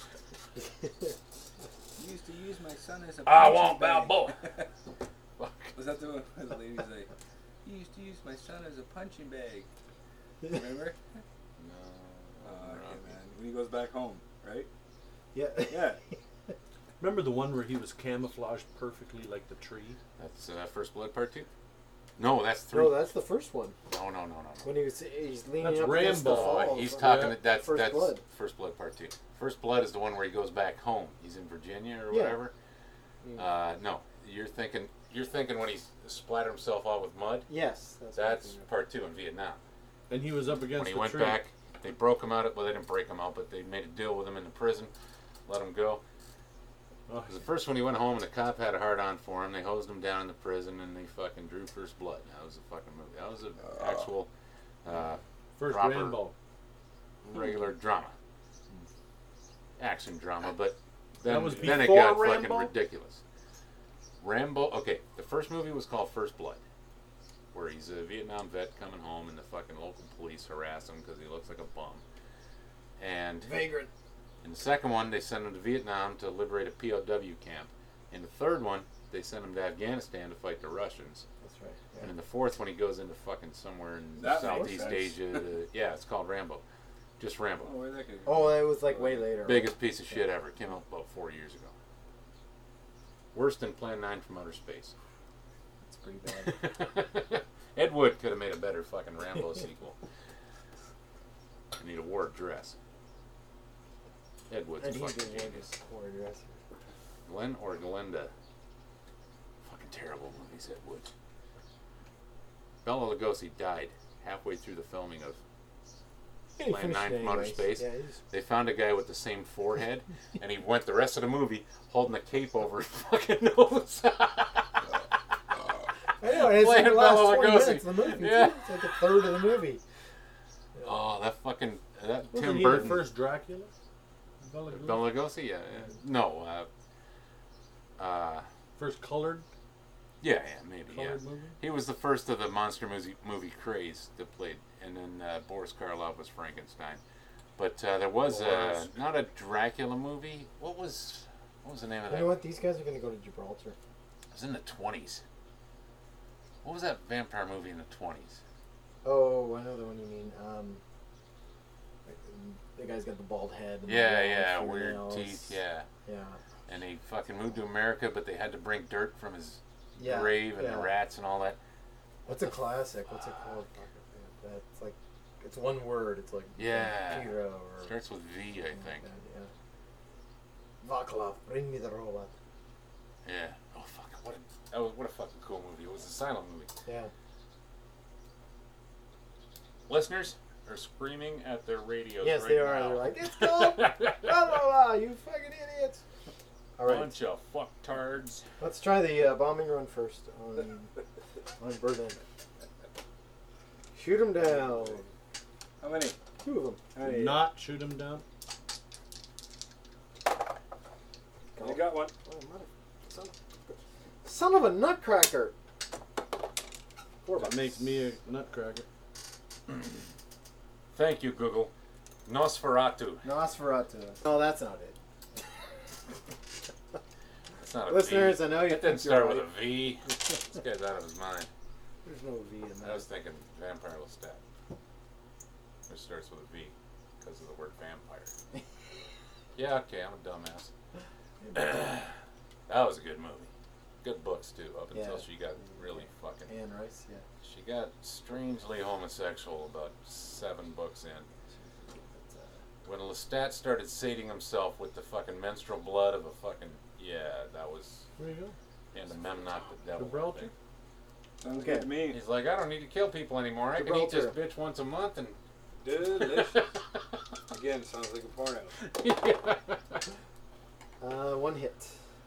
You used to use my son as a. I punching want bag. Balboa. Was that the one where the lady's like, you used to use my son as a punching bag. Remember? No. Okay, man. When he goes back home, right? Yeah. Yeah. Remember the one where he was camouflaged perfectly like the tree? That's First Blood Part 2? No, that's 3. No, that's the first one. No. When he's leaning That's up against the Rambo. fall. He's of- talking Yeah. that's First Blood. First Blood Part 2. First Blood is the one where he goes back home. He's in Virginia or Yeah. whatever. No, you're thinking when he splattered himself out with mud. Yes. That's what I'm That's thinking of. Part 2 in Vietnam. And he was up When against he the went tree. back, they broke him out. Well, they didn't break him out, but they made a deal with him in the prison, let him go. Oh, 'Cause the first one he went home and the cop had a hard on for him. They hosed him down in the prison and they fucking drew First Blood. That was a fucking movie. That was an actual first proper- Rambo. regular drama, action drama. But That then was then it before got Rambo? fucking ridiculous. Rambo. Okay, the first movie was called First Blood, where he's a Vietnam vet coming home and the fucking local police harass him because he looks like a bum. And Vagrant. in the second one, they sent him to Vietnam to liberate a POW camp. In the third one, they sent him to Afghanistan to fight the Russians. That's right. And in the fourth one, he goes into fucking somewhere in That makes Southeast sense. Asia. Yeah, it's called Rambo. Just Rambo. Oh, where'd that go? Oh, it was like way later. Biggest piece of shit ever. Came out about 4 years ago. Worse than Plan 9 from Outer Space. It's pretty bad. Ed Wood could have made a better fucking Rambo sequel. I need a war dress. Ed Wood's a And he fucking did genius. one dress. Glenn or Glenda? Fucking terrible movies, Ed Wood. Bela Lugosi died halfway through the filming of Yeah, he Plan finished 9 it from Outer anyways. Space. Yeah, he's- They found a guy with the same forehead, and he went the rest of the movie holding a cape over his fucking nose. I know, and it's like Playing the last Bela 20 Lugosi. minutes of the movie. Yeah. Too. It's like a third of the movie. Oh, that fucking that Wasn't Tim he Burton. the first Dracula? Bela Lugosi? Bela Lugosi, yeah. No, First colored yeah, maybe, yeah. colored movie? He was the first of the monster movie craze that played, and then Boris Karloff was Frankenstein. But there was Boris. not a Dracula movie. What was the name of You that? know what? These guys are going to go to Gibraltar. It was in the 20s. What was that vampire movie in the 20s? Oh, I know the one you mean. The guy's got the bald head. And the Yeah, long weird fingernails. teeth, yeah. Yeah. And he fucking moved to America, but they had to bring dirt from his Yeah. grave and yeah. the rats and all that. What's a classic? What's it called? That's like, it's one word. It's like Yeah. Vampiro or Starts with V, I something think. like that, yeah. Vaclav, bring me the robot. Yeah. Oh fuck! What a fucking cool movie. It was a silent movie. Yeah. Listeners, are screaming at their radios Yes, right they are. now. They're like, it's cold. Blah, blah, blah, you fucking idiots. All right, Bunch of fucktards. let's try the bombing run first on Berlin. Shoot them down. How many? 2 of them. Do not shoot him down. You got one. Oh, son of a nutcracker. 4 That bucks. makes me a nutcracker. Thank you, Google. Nosferatu. Nosferatu. Oh, that's not it. That's not a Listeners, V. I know you It think didn't start you're with right. a V. This guy's out of his mind. There's no V in I that. was thinking Vampire Lestat. It starts with a V because of the word vampire. Yeah, okay, I'm a dumbass. That was a good movie. Good books too, up until Yeah. she got really fucking. Anne Rice, yeah. She got strangely homosexual about 7 books in. That's, When Lestat started sating himself with the fucking menstrual blood of a fucking that was Where you go? and the Memnoch the devil. Gibraltar? thing. Sounds Okay. good to me. He's like, I don't need to kill people anymore. I can eat this Gibraltar. bitch once a month and. Delicious. Again, sounds like a porno. 1 hit.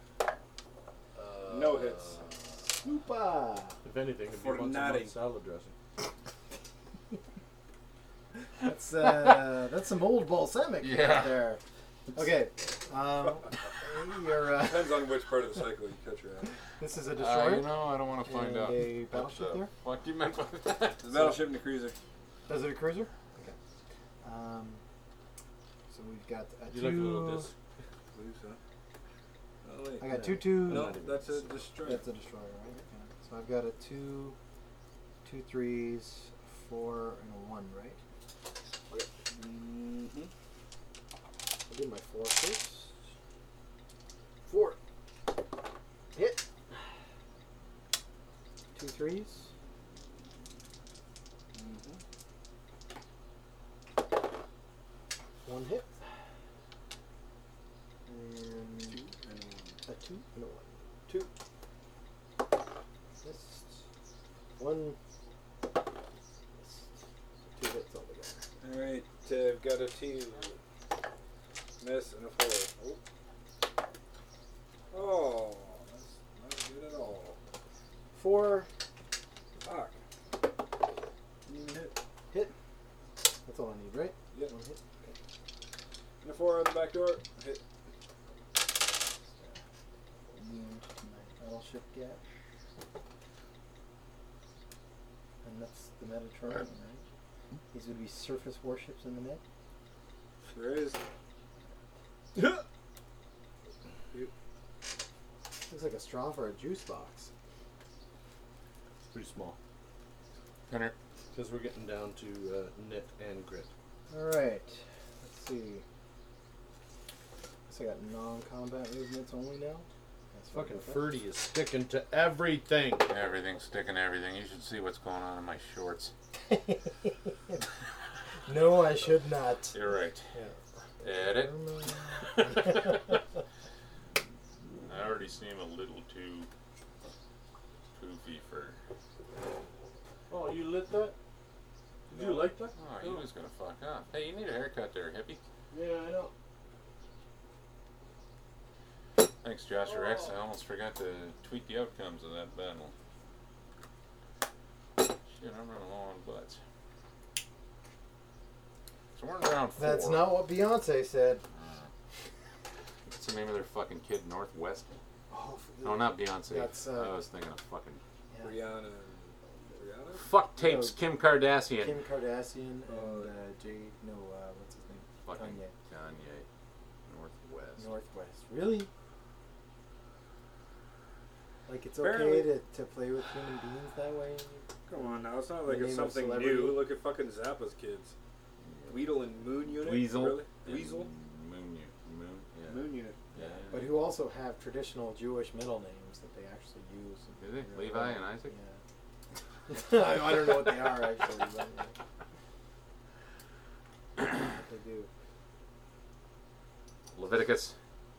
No hits. Super. If anything, it'd be For once a natty. month salad dressing. That's some old balsamic Yeah. right there. Okay. You're, Depends on which part of the cycle you catch your eye. this is a destroyer. You know, I don't want to find And out. a battleship there? What do you meant by that? The battleship and the cruiser. Is it a cruiser? Okay. So we've got a You like a little 2. disc? I believe so. Oh, wait. I got 2 2. No, that's a destroyer. That's a destroyer, right? Okay. So I've got a 2, 2 3s, 4, and a 1, right? Mm-hmm. I'll do my 4 first. 4. Hit. 2 3s. Mm-hmm. 1 hit. And a 2 and a 1. 2. Missed. 1. Missed. 2 hits altogether. Alright, I've got a 2. Miss and a 4. Oh, that's not good at all. 4. Fuck. Didn't even hit. Hit. That's all I need, right? Yep. 1 hit. And a 4 on the back door. Hit. Wound to my battleship gap. And that's the Mediterranean, right? These would be surface warships in the Med. There is. Looks like a straw for a juice box. Pretty small. Hunter. Because we're getting down to knit and grit. Alright. Let's see. Guess I got non-combat movements only now. That's fine Fucking with that. Ferdy is sticking to everything. Everything's sticking everything. You should see what's going on in my shorts. No, I should not. You're right. Yeah. Edit. I already seem a little too poofy for. Oh, you lit that? Did you like that? Oh, he was gonna fuck off. Hey, you need a haircut there, hippie. Yeah, I know. Thanks, Joshua X. I almost forgot to tweet the outcomes of that battle. Shit, I'm running low on butts. So we're in round 4. That's not what Beyonce said. What's the name of their fucking kid? Northwest? Oh, No, not Beyonce. That's, I was thinking of fucking. yeah. Rihanna. Fuck tapes, No. Kim Kardashian. Kim Kardashian and Jay. No, what's his name? Fucking Kanye. Kanye. Northwest. Northwest. Really? Like it's Apparently. okay to play with human beings that way? Come on now, it's not like The it's name of something celebrity. new. Look at fucking Zappa's kids. Weedle and Moon Unit? Weasel. Really? And Weasel? Moon. Moon. Yeah. Moon Unit. Yeah. But who also have traditional Jewish middle names that they actually use. Do they? in Levi their- and Isaac? Yeah. I don't know what they are actually, but what they do. Leviticus.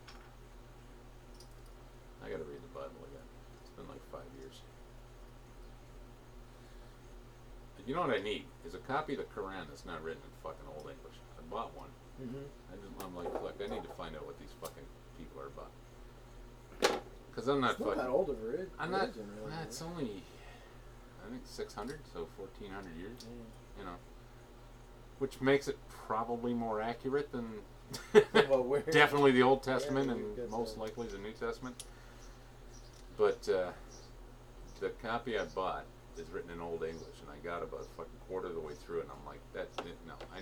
I gotta read the Bible again. It's been like 5 years. You know what I need is a copy of the Quran that's not written in fucking Old English. I bought one. I'm like, look, I need to find out what these fucking people are about. Because I'm not It's not fucking. that old of a religion. I'm not. Really, It's only, I think 600, so 1400 years. You know, which makes it probably more accurate than Well, we're definitely the Old Testament you and guess most so. likely the New Testament. But the copy I bought is written in Old English, and I got about a fucking quarter of the way through it, and I'm like, no, I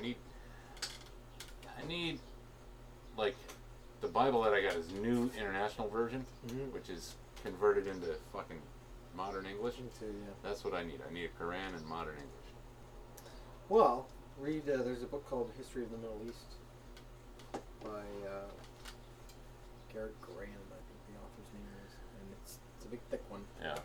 need like the Bible that I got is New International Version, which is converted into fucking modern English. Me too, yeah. That's what I need. I need a Quran in modern English. Well, read. There's a book called History of the Middle East by Garrett Graham, I think the author's name is, and it's a big thick one. Yeah.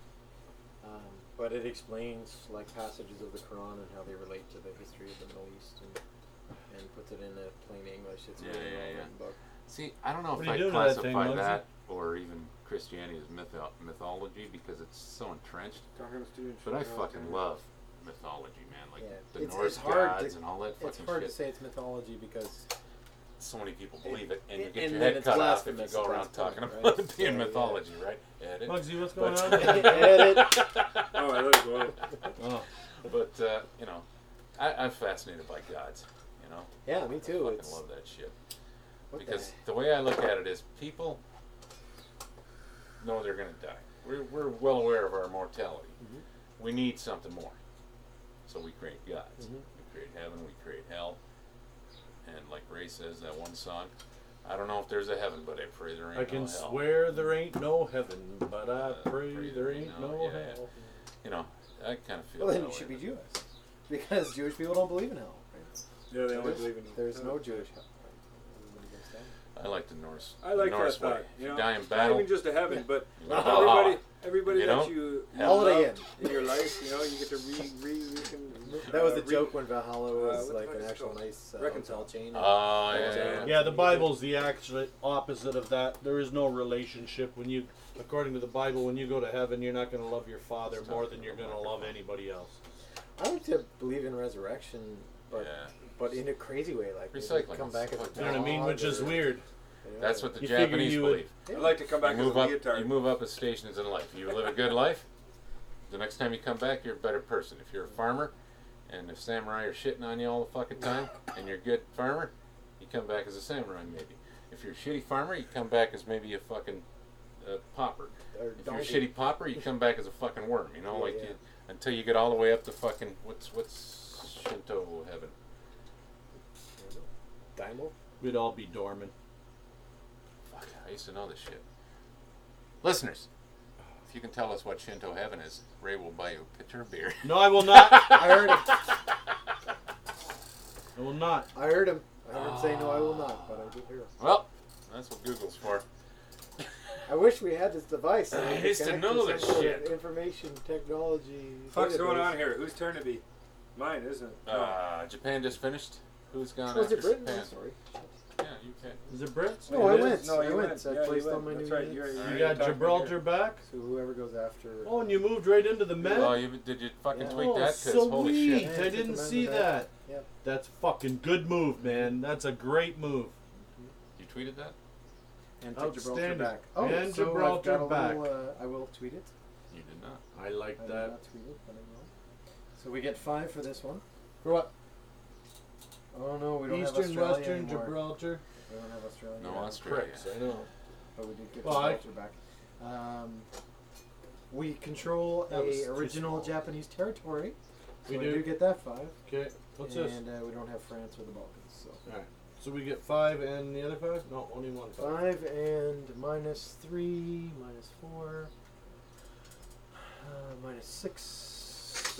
But it explains like passages of the Quran and how they relate to the history of the Middle East, and puts it in a plain English. It's a really well-written book. See, I don't know What if are I you doing to that thing, classify Muggsy? that or even Christianity as mythology because it's so entrenched. Talking to students. But I fucking love mythology, man. Like the It's Norse hard gods to- and all that It's fucking hard shit. to say it's mythology because So many people believe it, and you and get your then head it's cut off if you blasphemous go at around that talking point, about right? it being So, yeah. mythology, right? Edit. Muggsy, what's going But- on? there? edit. Oh, I let it go. Oh. But you know, I'm fascinated by gods. You know, Yeah, me too. I It's fucking love that shit. what Because the way I look at it is, people know they're gonna die. We're well aware of our mortality. We need something more, so we create gods. We create heaven. We create hell. And like Ray says, that one song, I don't know if there's a heaven, but I pray there ain't I can no hell. swear there ain't no heaven, but I pray pray there ain't no yeah, hell. You know, I kind of feel. Well, then that you way. should be Jewish, because Jewish people don't believe in hell. Right? Yeah, they only believe in. There's no Jewish hell. Right? Everybody goes down. I like the Norse. I like the Norse that thought. way. You know, You die in not battle. even just a heaven, Yeah. but Ah. everybody You that don't? you Holiday love in your life, you know, you get to That was the joke when Valhalla was what the like fuck an is it actual called? nice Reconcile. hotel chain. Oh yeah. Yeah, the Bible's the actual opposite of that. There is no relationship when you, according to the Bible, when you go to heaven, you're not going to love your father more than you're going to love anybody else. I like to believe in resurrection, but Yeah. but in a crazy way, like maybe Recycling come is back as a fucking- You know what I mean? dog Which is or- weird. That's what the You figure Japanese you would- believe. Yeah. I'd like to come back You as move a up. leotard. You move up as stations in life. You live a good life. The next time you come back, you're a better person. If you're a farmer, and if samurai are shitting on you all the fucking time, and you're a good farmer, you come back as a samurai maybe. If you're a shitty farmer, you come back as maybe a fucking pauper. Or If you're a donkey. shitty pauper, you come back as a fucking worm. You know, Yeah, like yeah. You, until you get all the way up to fucking what's Shinto heaven. Daimyo? We'd all be dormant. Fuck, I used to know this shit. Listeners, if you can tell us what Shinto heaven is, Ray will buy you a pitcher of beer. No, I will not. I heard him. I will not. I heard him. I heard him say no, I will not, but I did hear him. Well, that's what Google's for. I wish we had this device. So we I could used to connect know some this sort of shit. Information technology. Fuck's going database. on here? Whose turn to be? Mine, isn't it? Japan just finished. Who's gone Was after it Britain? Japan? I'm sorry. Yeah, UK. Is it Brits? No, I It went. is. No, I you went. went. So I Yeah, you placed went. all my That's new right, units. you're- You you got talking Gibraltar here. back? So whoever goes after. Oh, and you moved right into the men? Oh, did you fucking Yeah. tweet Oh, that? Because sweet. holy shit. Yeah, I took didn't the men see to that. Yep. That's fucking good move, man. That's a great move. You tweeted that? And took Gibraltar Outstanding. back. Oh, And so Gibraltar I've got a back. little, I will tweet it. You did not. I like I did that. not tweet it, but I will. So we get 5 for this one. For what? Oh no, we don't have Eastern, Australia Western, anymore. Gibraltar. We don't have Australia. No anymore. Australia. Pricks, I know. But we did get Well, I- Gibraltar back. We control That was a too original small. Japanese territory. So We we do? do get that 5. Okay, what's this? And we don't have France or the Balkans. So Alright, so we get 5 and the other 5? No, only one 5. 5 and minus 3, minus 4, minus 6,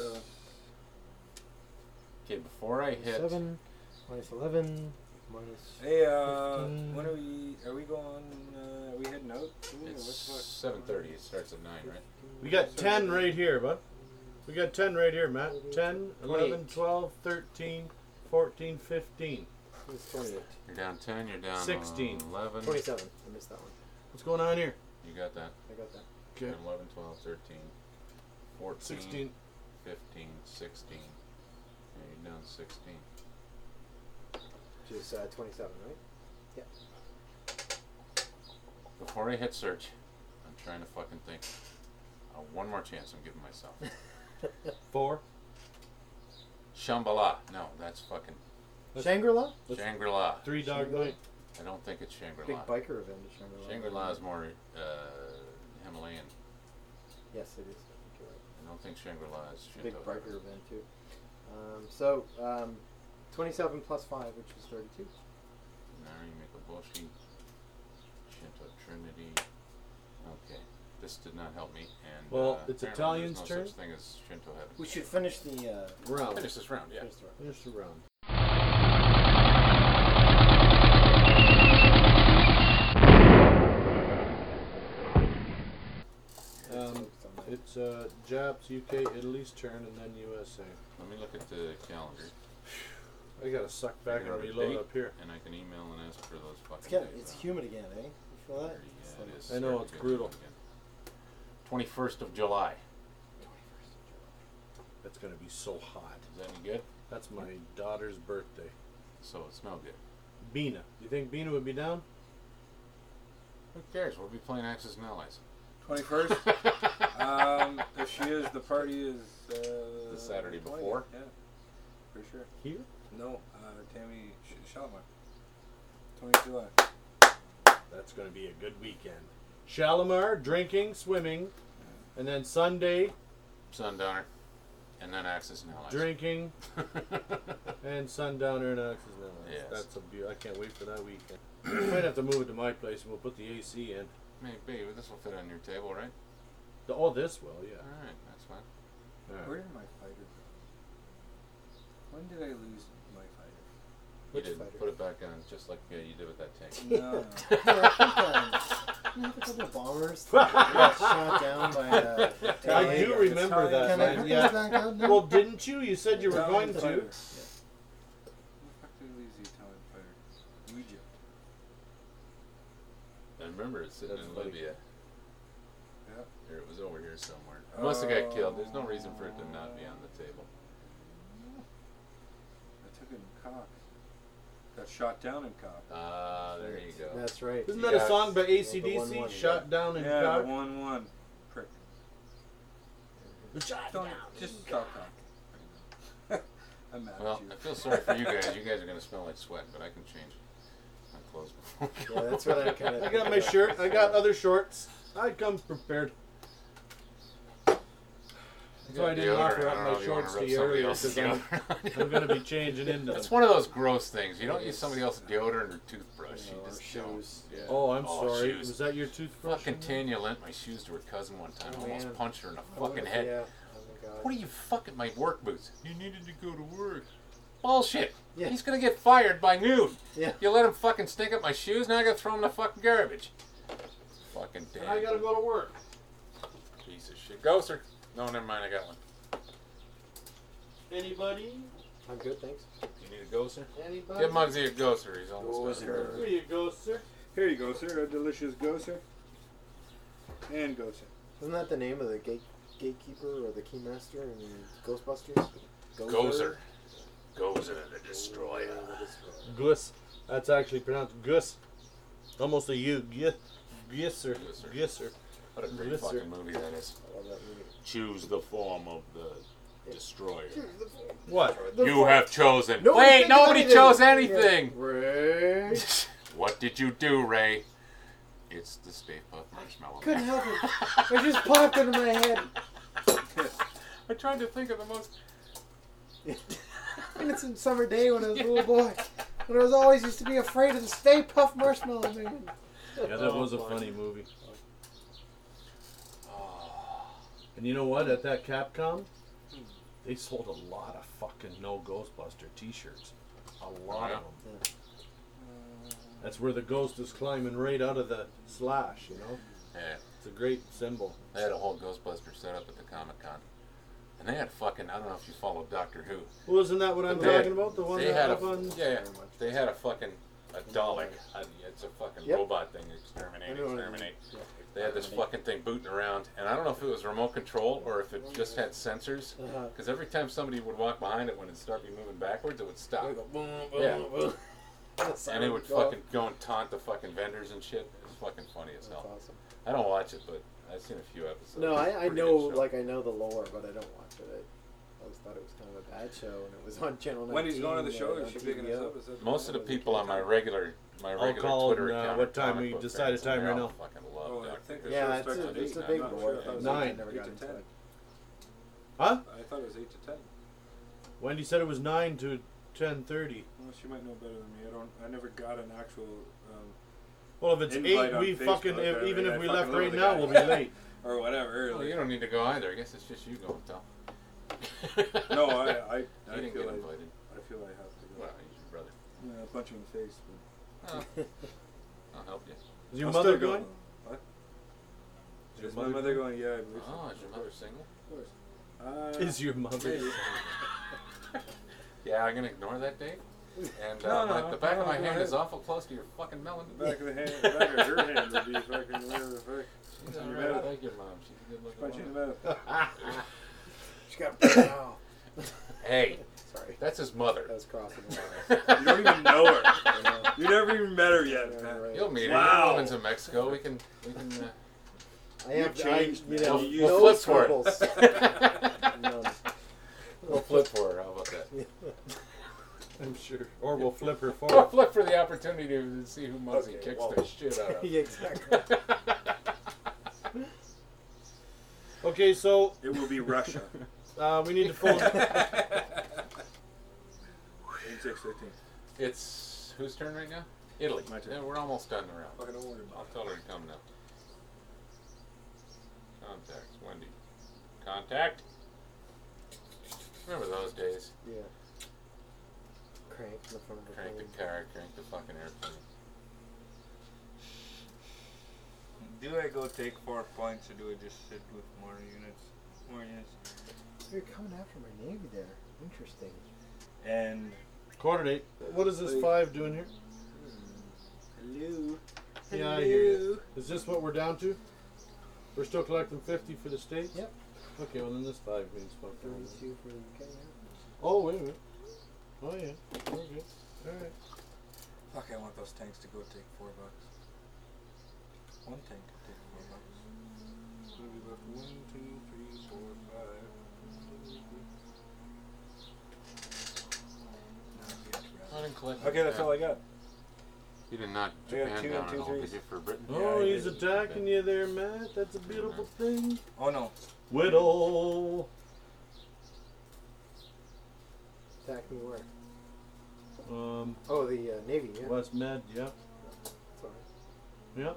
Okay, before I hit. 7, minus 11, minus. Hey, 15. when are we going, are we heading out soon? or It's what's 7:30. It starts at 9, right? We got 10 right here, bud. We got 10 right here, Matt. 10, 11, 28. 12, 13, 14, 15. It's 28. You're down 10. You're down 16. 11. 27. I missed that one. What's going on here? You got that. I got that. Okay. 11, 12, 13, 14, 16. 15, 16, you're down 16. Which is 27, right? Before I hit search, I'm trying to fucking think. One more chance I'm giving myself. 4. Shambhala. No, that's fucking Shangri-La? Shangri-La. 3 Dog Night. I don't think it's Big Shangri-La. biker event at Shangri-La. Shangri-La is more Himalayan. Yes, it is. I think you're right. I don't think Shangri-La is Big Shinto. biker event too. So 27 plus 5, which is 32. Nari Mikoboshi. Shinto Trinity. Okay. This did not help me. And Well, it's apparently Italian's there's turn. no such thing as Shinto heaven. We should finish the Round. Finish this round, yeah. finish the round. Finish the round. It's Japs, UK, Italy's turn, and then USA. Let me look at the calendar. I gotta suck back and Figure out a reload date, up here. And I can email and ask for those fucking It's dates. humid again, eh? You feel that? Yeah, it is. I know, it's brutal. 21st of July. That's gonna be so hot. Is that any good? That's my daughter's birthday. So it's no good. Bina. You think Bina would be down? Who cares? We'll be playing Axis and Allies. 21st. If she is, the party is The Saturday 20th, before? Yeah, for sure. Here? No, Tammy Shalimar. 20th July. That's gonna be a good weekend. Shalimar, drinking, swimming, and then Sunday, Sundowner. And then Axis and Allies. drinking, and Sundowner and Axis and Allies. Yes. That's a beauty. I can't wait for that weekend. Might have to move it to my place, and we'll put the AC in. Maybe. This will fit on your table, right? Oh, this will, yeah. Alright, that's fine. All right. Where are my fighters? When did I lose my fighter? You Which didn't fighter? put it back on just like you did with that tank. No. Yeah, I think you have a couple of bombers that got shot down by I do remember that, Can I man. put Yeah. those back out now? Well, didn't you? You said you were Italian going to. fighter. Where the fuck did I lose the Italian fighter? Egypt. I remember it sitting That's in funny. Libya. Yeah. Or it was over here somewhere. It must have got killed. There's no reason for it to not be on the table. I took it in cock. Got shot down in cock. Ah, there you go. That's right. Isn't that a Yeah. song by The AC/DC? 1-1, Shot down in Yeah, cock? the 1-1. Prick. Shot Don't down. just talk cock. I'm mad Well, at you. I feel sorry for you guys. You guys are going to smell like sweat, but I can change my clothes before. Yeah, that's what I kind of. I got my shirt. I got other shorts. I come prepared. That's why I didn't offer up my shorts to you earlier, because I'm going to be changing into It's them. one of those gross things. You don't use somebody else's deodorant or toothbrush. You or just shoes. don't. Yeah. Oh, I'm Oh, sorry. shoes. Was that your toothbrush? Fucking Tanya lent my shoes to her cousin one time. Oh, Almost man. punched her in the I would've- fucking head. Yeah. Oh my God. What are you fucking my work boots? You needed to go to work. Bullshit. Yeah. He's gonna get fired by noon. Yeah. You let him fucking stink up my shoes, now I gotta throw him in the fucking garbage. Fucking damn. I got to go to work. Piece of shit. Ghoster. No, never mind, I got one. Anybody? I'm good, thanks. You need a ghoster? Anybody? Give Muggsy a ghoster, he's almost Ghoster. done. Here you go, sir. Here you go, sir. A delicious gozer. And gozer. Isn't that the name of the gatekeeper or the keymaster in Ghostbusters? Gozer. Gozer the Destroyer. Gus. That's actually pronounced Gus. Almost a U. Gisser. Gisser. Gisser. What a great Gisser. fucking movie that is. I love that movie. Choose the form of the Destroyer. What? You have chosen. Nobody Wait, think of nobody anything. chose anything. Ray. What did you do, Ray? It's the Stay Puft Marshmallow. Couldn't help it. It just popped into my head. I tried to think of the most. Innocent summer day when I was a little boy. When I was always used to be afraid of the Stay Puft Marshmallow Man. Yeah, that was a funny movie. And you know what? At that Capcom, they sold a lot of fucking No Ghostbuster T-shirts. A lot of them. That's where the ghost is climbing right out of the slash, you know? Yeah, It's a great symbol. they had a whole Ghostbuster set up at the Comic Con, and they had fucking. I don't know if you follow Doctor Who. Well, isn't that what I'm They had- talking about? The one They that had up a on... yeah. They had a fucking a Dalek. It's a fucking Yep. robot thing. Exterminate. I know what I Exterminate. mean. They had this fucking thing booting around, and I don't know if it was remote control or if it just had sensors. Uh-huh. Because every time somebody would walk behind it, when it started moving backwards, it would stop. Go boom, boom, Yeah. boom. And it would fucking go and taunt the fucking vendors and shit. It was fucking funny as That's hell. awesome. I don't watch it, but I've seen a few episodes. No, It's a I pretty know, good show. like I know the lore, but I don't watch it. I always thought it was kind of a bad show, and it was on Channel 19. Wendy's going to the show. on Is she picking us TVO. up? Is that Most of the people on my regular call Twitter and, account. what are time comic we book decide fans, a time and right they all now? fucking love Oh, I Doctor think Who. the Yeah, show it's starts a, at it's 8. a I'm big not lore. sure. I thought it was 9. I never got 8 to into 10. it. Huh? I thought it was 8 to 10. Wendy said it was 9 to 10:30. Well, she might know better than me. I never got an actual. Well, if it's Invite 8, on we fucking Facebook, even I if we fucking left live right with now, the we'll guy. be late. Or whatever. Well, Early. you don't need to go either. I guess it's just you going, Tom. No, I You didn't feel get like invited. I feel I have to go. Well, he's your brother. Yeah, punch him in the face. But I'll help you. Is your I'll mother still go. going? What? Is your Is my mother mother going? Yeah, I believe so. Oh, is your mother single? Of course. Is your mother? Maybe. Yeah, I'm gonna ignore that, Dave. And No, the back of my go hand ahead. is awful close to your fucking melon. Back of the hand, back of her hand would be fucking whatever the fuck. She's You alright. I better- like your mom. She's a good looking Punch you in woman. the mouth. She got burned out. Hey, Sorry, that's his mother. that was crossing the line. You don't even know her. I know. You never even met her yet, Yeah, man. right. You'll meet her. Wow. Your woman's in Mexico. We can. I have changed, you man. know, You no flip for it. scruples. None. We'll flip for her. How about that? I'm sure. Or we'll flip her We'll forward. flip for the opportunity to see who Muzzy Okay, kicks well. the shit out of. Yeah, exactly. Okay, so It will be Russia. we need to phone. 8613. It's whose turn right now? Italy. My turn. Yeah, we're almost done the round. Fucking don't worry I'll about tell her to come now. Contacts, Wendy. Contact. Remember those days? Yeah. Crank in the front of the Crank the phone. car, crank the fucking airplane. it. Do I go take 4 points or do I just sit with more units? More units. You're coming after my navy there. Interesting. And. Quarter to 8. What is this 5 doing here? Hello. Yeah, I hear you. Is this what we're down to? We're still collecting 50 for the States? Yep. Okay, well then this 5 means fuck. 32 for the UK now. Oh, wait a minute. Oh, yeah. Okay. Alright. Fuck, I want those tanks to go take $4. One tank could take $4. So we left 1, 2, 3, 4, 5. I didn't collect Okay, that's all I got. You did not I got Japan 2 down and 2 at all, did threes. you, for Britain? Oh, I he's did. attacking you there, Matt. That's a beautiful thing. Oh no. Whittle. Attack me where? Um, Oh, the navy. Yeah. West Med, yeah. Sorry. Yeah.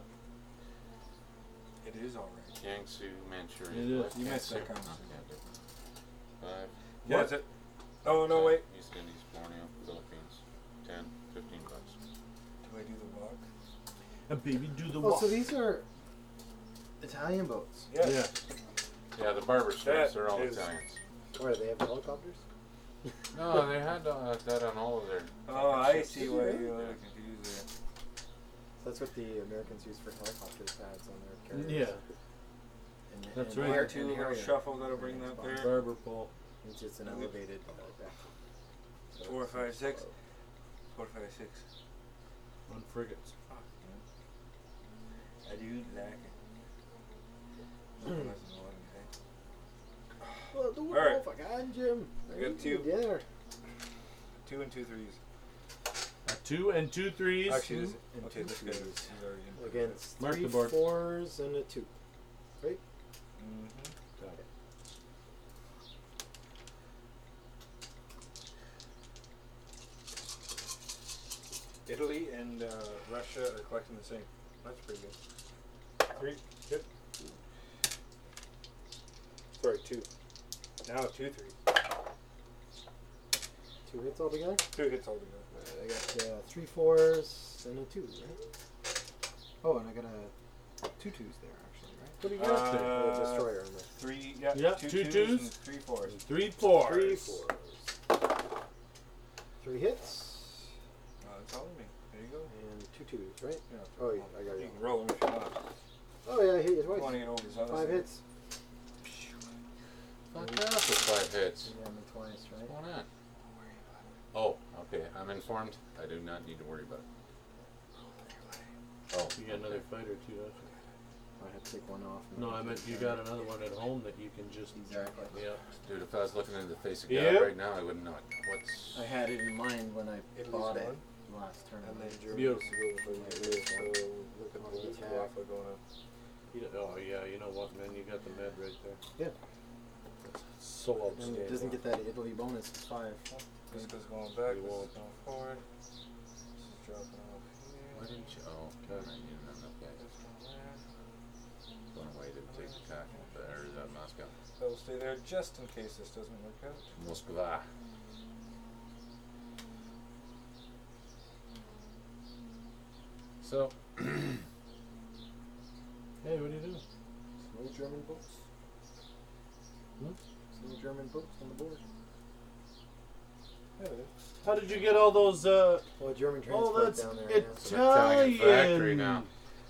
It is alright. Jiangsu, Manchuria. It is. Left You hand missed that side. conversation. Okay. 5. Yeah, that's it. Oh no, wait. East Indies, Borneo, Philippines. 10, $15. Do I do the walk? And baby, do the Oh, walk. so these are Italian boats. Yeah. Yeah. Yeah, the barber straps That are all is- Italians. Where they have helicopters? No, they had that on all of their. Oh, I ships. see why you're a little confused there. So that's what the Americans use for helicopter pads on their carriers. Yeah. And, That's and right. here- Two and little here, shuffle that'll bring that there. Barber pole. It's just an elevated deck. So 4, it's 5, 6. slow. 4, 5, 6. On frigates. Fuck, man. I do like it. Nothing less than 11, okay? Well, do it Alright. all fucking Jim. I got 2. Dinner. 2 and 2 threes. 2 and 2 threes. Actually, this, and okay, 2 this guy is threes. he's already in. Against Mark 3 the board. 4s and a 2. Right? Mm-hmm. Got it. Italy and Russia are collecting the same. That's pretty good. 3. Good. Sorry, 2. Now 2 3. 2 hits altogether? 2 hits altogether. I got 3 4s and a 2, right? Oh, and I got 2 2s there, actually, right? What do you got there? The destroyer armor. 3, yeah, Yeah, 2 two 2s twos. and 3 4s. 3 4s. 3 4s. 3 hits. That's all of me. There you go. twos, right? Yeah. Oh, yeah, I got You it. can roll them if you want. Oh yeah, I hit you twice. 20 and over is other 5 thing. hits. Fuck off with 5 hits. Yeah, me twice, What's right? going on? Oh, okay. I'm informed. I do not need to worry about it. Oh, You got another fight or two, don't you? I had to take one off. No, I meant you got another one at home that you can just. Exactly. Yeah. dude, if I was looking into the face of Yeah. God right now, I wouldn't know it. What's... I had it in mind when I Italy's bought it one. last turn. And then Germany Beautiful. so look at the Attack. Rafa going up. Oh yeah, you know what, man? You got the med right there. Yeah. So And outstanding. it doesn't get that Italy bonus. It's 5. This is going back, You this won't. is going forward. This is dropping off here. Why didn't you... Oh, okay. I need another guy. This one there. Going away to take the cock. Or is that Moscow? That'll stay there just in case this doesn't work out. Moskva. So, Hey, what are you doing? No German boats. Hmm? No German boats on the board. Yeah, it is. How did you get all those? Oh, German Oh, transport that's down there. Italian factory now.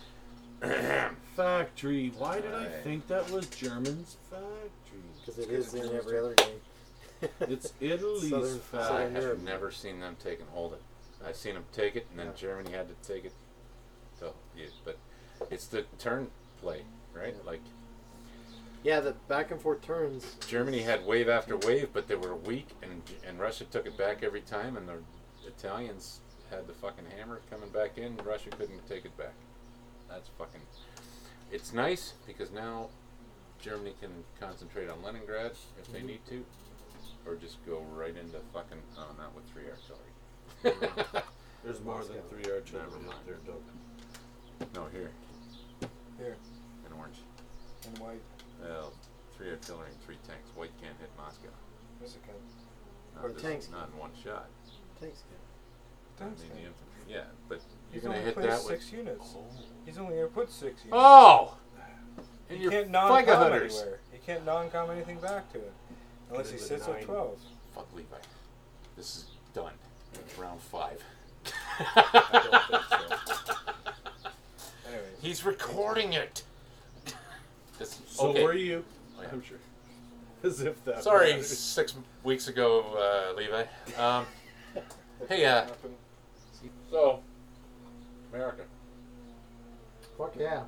Factory. Why did I Right. think that was German's factory? Because it is in every other game. It's Italy's Southern- I factory. Southern have Europe. never seen them take and hold it. I've seen them take it, and then Yeah. Germany had to take it. So, yeah, but it's the turn play, right? Yeah. Like Yeah, the back and forth turns. Germany had wave after wave, but they were weak, and Russia took it back every time, and the Italians had the fucking hammer coming back in. Russia couldn't take it back. That's fucking. It's nice because now Germany can concentrate on Leningrad if they need to, or just go right into fucking. Oh, not with 3 artillery. There's more than 3 artillery Never up mind. there, Doug. No, here Here, in orange. in white. Well, 3 artillery and 3 tanks. White can't hit Moscow. Yes, it can. Not, Or this- tanks not in one shot. Tanks. I Tanks mean, the can. infantry. Yeah, but you're He's gonna only hit placed that with. 6 units. Oh. He's only going to put 6 units. Oh! And He your can't Feiga non-com hunters. anywhere. He can't non-com anything back to it. Unless he With sits 9. at 12. Fuck Levi. This is done. Round 5. I don't think so. Anyways. He's recording it. This, So okay. were you? Oh, yeah. I'm sure. As if that. Sorry, matters. 6 weeks ago, Levi. Hey, Happen. so America. Fuck yeah.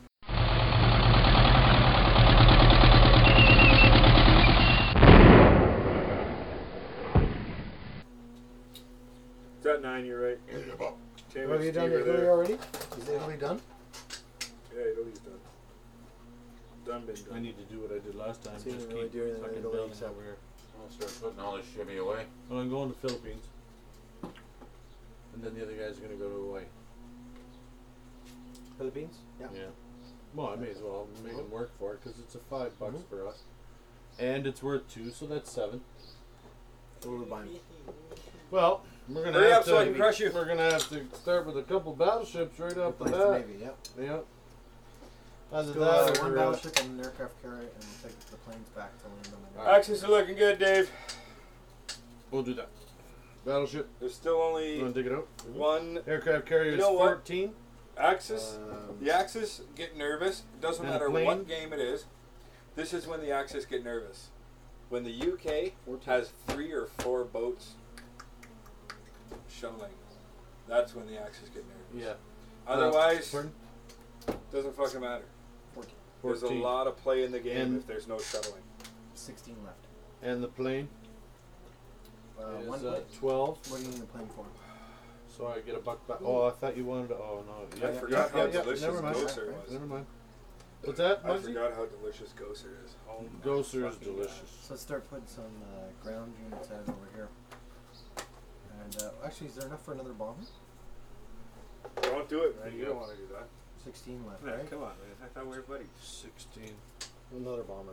It's at 9, you're right. Jamie Have you and done Steve are Italy there. already? Is Italy done? Yeah, Italy's done. Done, been I done. need to do what I did last time. So you just didn't really keep do anything in fucking Italy building except- over here. I'll start putting all this shimmy away. Well, I'm going to Philippines. And then the other guys are going to go to Hawaii. Philippines? Yeah. Yeah. Well, I may as well make them work for it because it's a $5 Mhm. for us. And it's worth 2, so that's 7. So we're buying. Well, we're gonna Hurry have up to. so I can crush you. We're gonna have to start with a couple battleships right off the Replace bat. the Navy, yep. Yep. Other Still than have that, one we're, battleship and an aircraft carrier and take the planes back to land them. Axis are looking good, Dave. we'll do that. Battleship. There's still You only want to dig it out? one Aircraft carrier You is know what? 14. Axis. The Axis get nervous. Doesn't And a matter plane? what game it is. This is when the Axis get nervous. When the UK 14. has 3 or 4 boats shuttling, that's when the Axis get nervous. Yeah. Otherwise, Pardon? doesn't fucking matter. 14. There's a 14. lot of play in the game And- if there's no shuttling. 16 left. And the plane One is plane. 12. What are you going to plane for? So I get a buck back. Oh, I thought you wanted to. Oh no. I forgot how yeah, delicious never mind. Gosser was. Never mind. What's that, I Muggsy? forgot how delicious Gosser is. Oh my Gosser is fucking delicious. So let's start putting some ground units out over here. And actually, is there enough for another bomber? God. Don't do it, man. There You you don't go. want to do that. 16 left, Yeah, right? come on, man. I thought we were buddies. 16. Another bomber.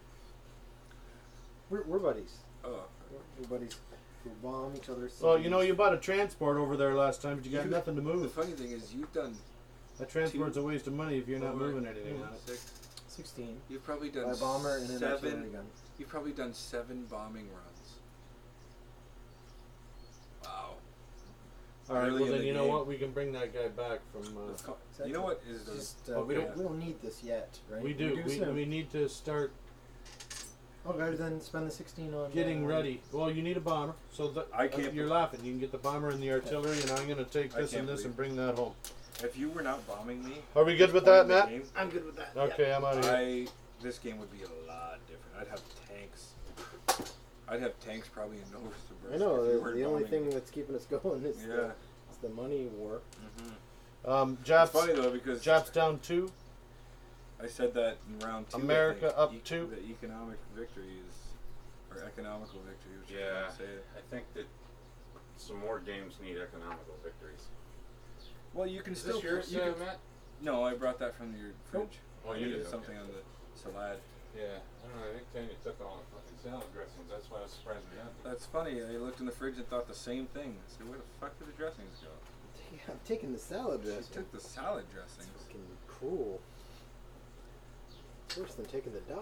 We're buddies. Oh. We're buddies. We bomb each other. Well, you know, you bought a transport over there last time, but you got You- nothing to The move. funny thing is, you've done That transport's a waste of money if you're not 4, moving anything on it. 6. 16. You've probably By done a bomber and an artillery 7. gun. You've probably done 7 bombing runs. Wow. All right. early Well, in then the you know game. what? We can bring that guy back from. You know what is the Just Okay. we don't need this yet, right? We do. soon. We need to start Okay, then spend the 16 on getting ready. Well, you need a bomber. So I can't you're laughing. You can get the bomber and the artillery, and I'm going to take I this and can't this believe and bring that home. If you were not bombing me, Are we good with point that, in the Matt? game, I'm good with that. Okay, I'm out of here. this game would be a lot different. I'd have tanks. I'd have tanks probably in Nova I know. if you The weren't only bombing thing me. that's keeping us going is Yeah. the money war. It's Japs, funny though because Japs down 2. I said that in round 2. America I think, up 2. The economic victory is, or economical victory. Which Yeah, say it. I think that some more games need economical victories. Well, you can Is still. this yours, you can- Matt? No, I brought that from your fridge. Oh, I you needed did, something okay. on the salad. Yeah, I don't know. I think Tanya took all the fucking salad dressings. That's why I was surprised we had them. That's funny. I looked in the fridge and thought the same thing. I said, "Where the fuck did the dressings go?" I'm taking the salad She dressing. took the salad dressings. It's fucking cruel. Worse than taking the dog.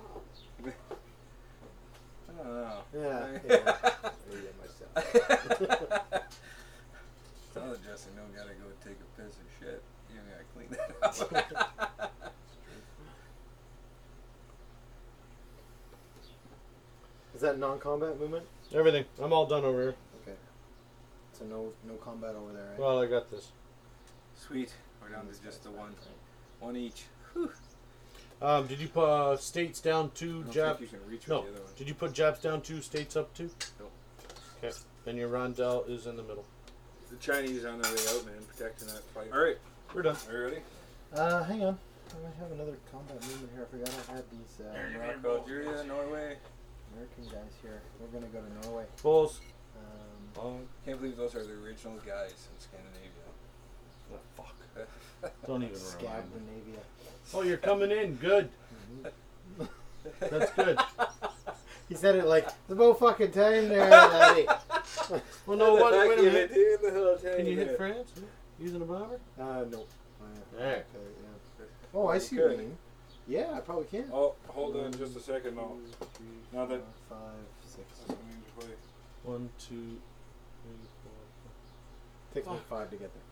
I don't know. Yeah. Maybe myself. Salad dressing don't gotta go take a piss or shit. You gotta clean that up. Is that non-combat movement? Everything. I'm all done over here. Okay. So no combat over there, right? Well, I got this. Sweet. We're down to just the one. One each. Did you put states down 2, I don't Japs? think you can reach with No. the other one. Did you put Japs down 2, states up 2? No. Okay. Then your rondel is in the middle. The Chinese are on their way out, man, protecting that fight. Alright, We're done. are you ready? Hang on. I might have another combat movement here. I forgot I had these Morocco, Algeria, Norway. American guys here. We're gonna go to Norway. Bulls. Can't believe those are the original guys in Scandinavia. Oh, fuck. Don't even remind me. Scandinavia. Oh, you're coming in. Good. That's good. He said it like the whole fucking time there, laddie. Well, no, what? Wait a minute. Can Can you hit France using a bomber? No. There. Okay, yeah. Oh, I see what you mean. Yeah, I probably can. Oh, hold on just a second. No. 2, 3, Now that- 4, 5, 6. That's what I mean to play. 1, 2, 3, 4. Takes me 5 to get there.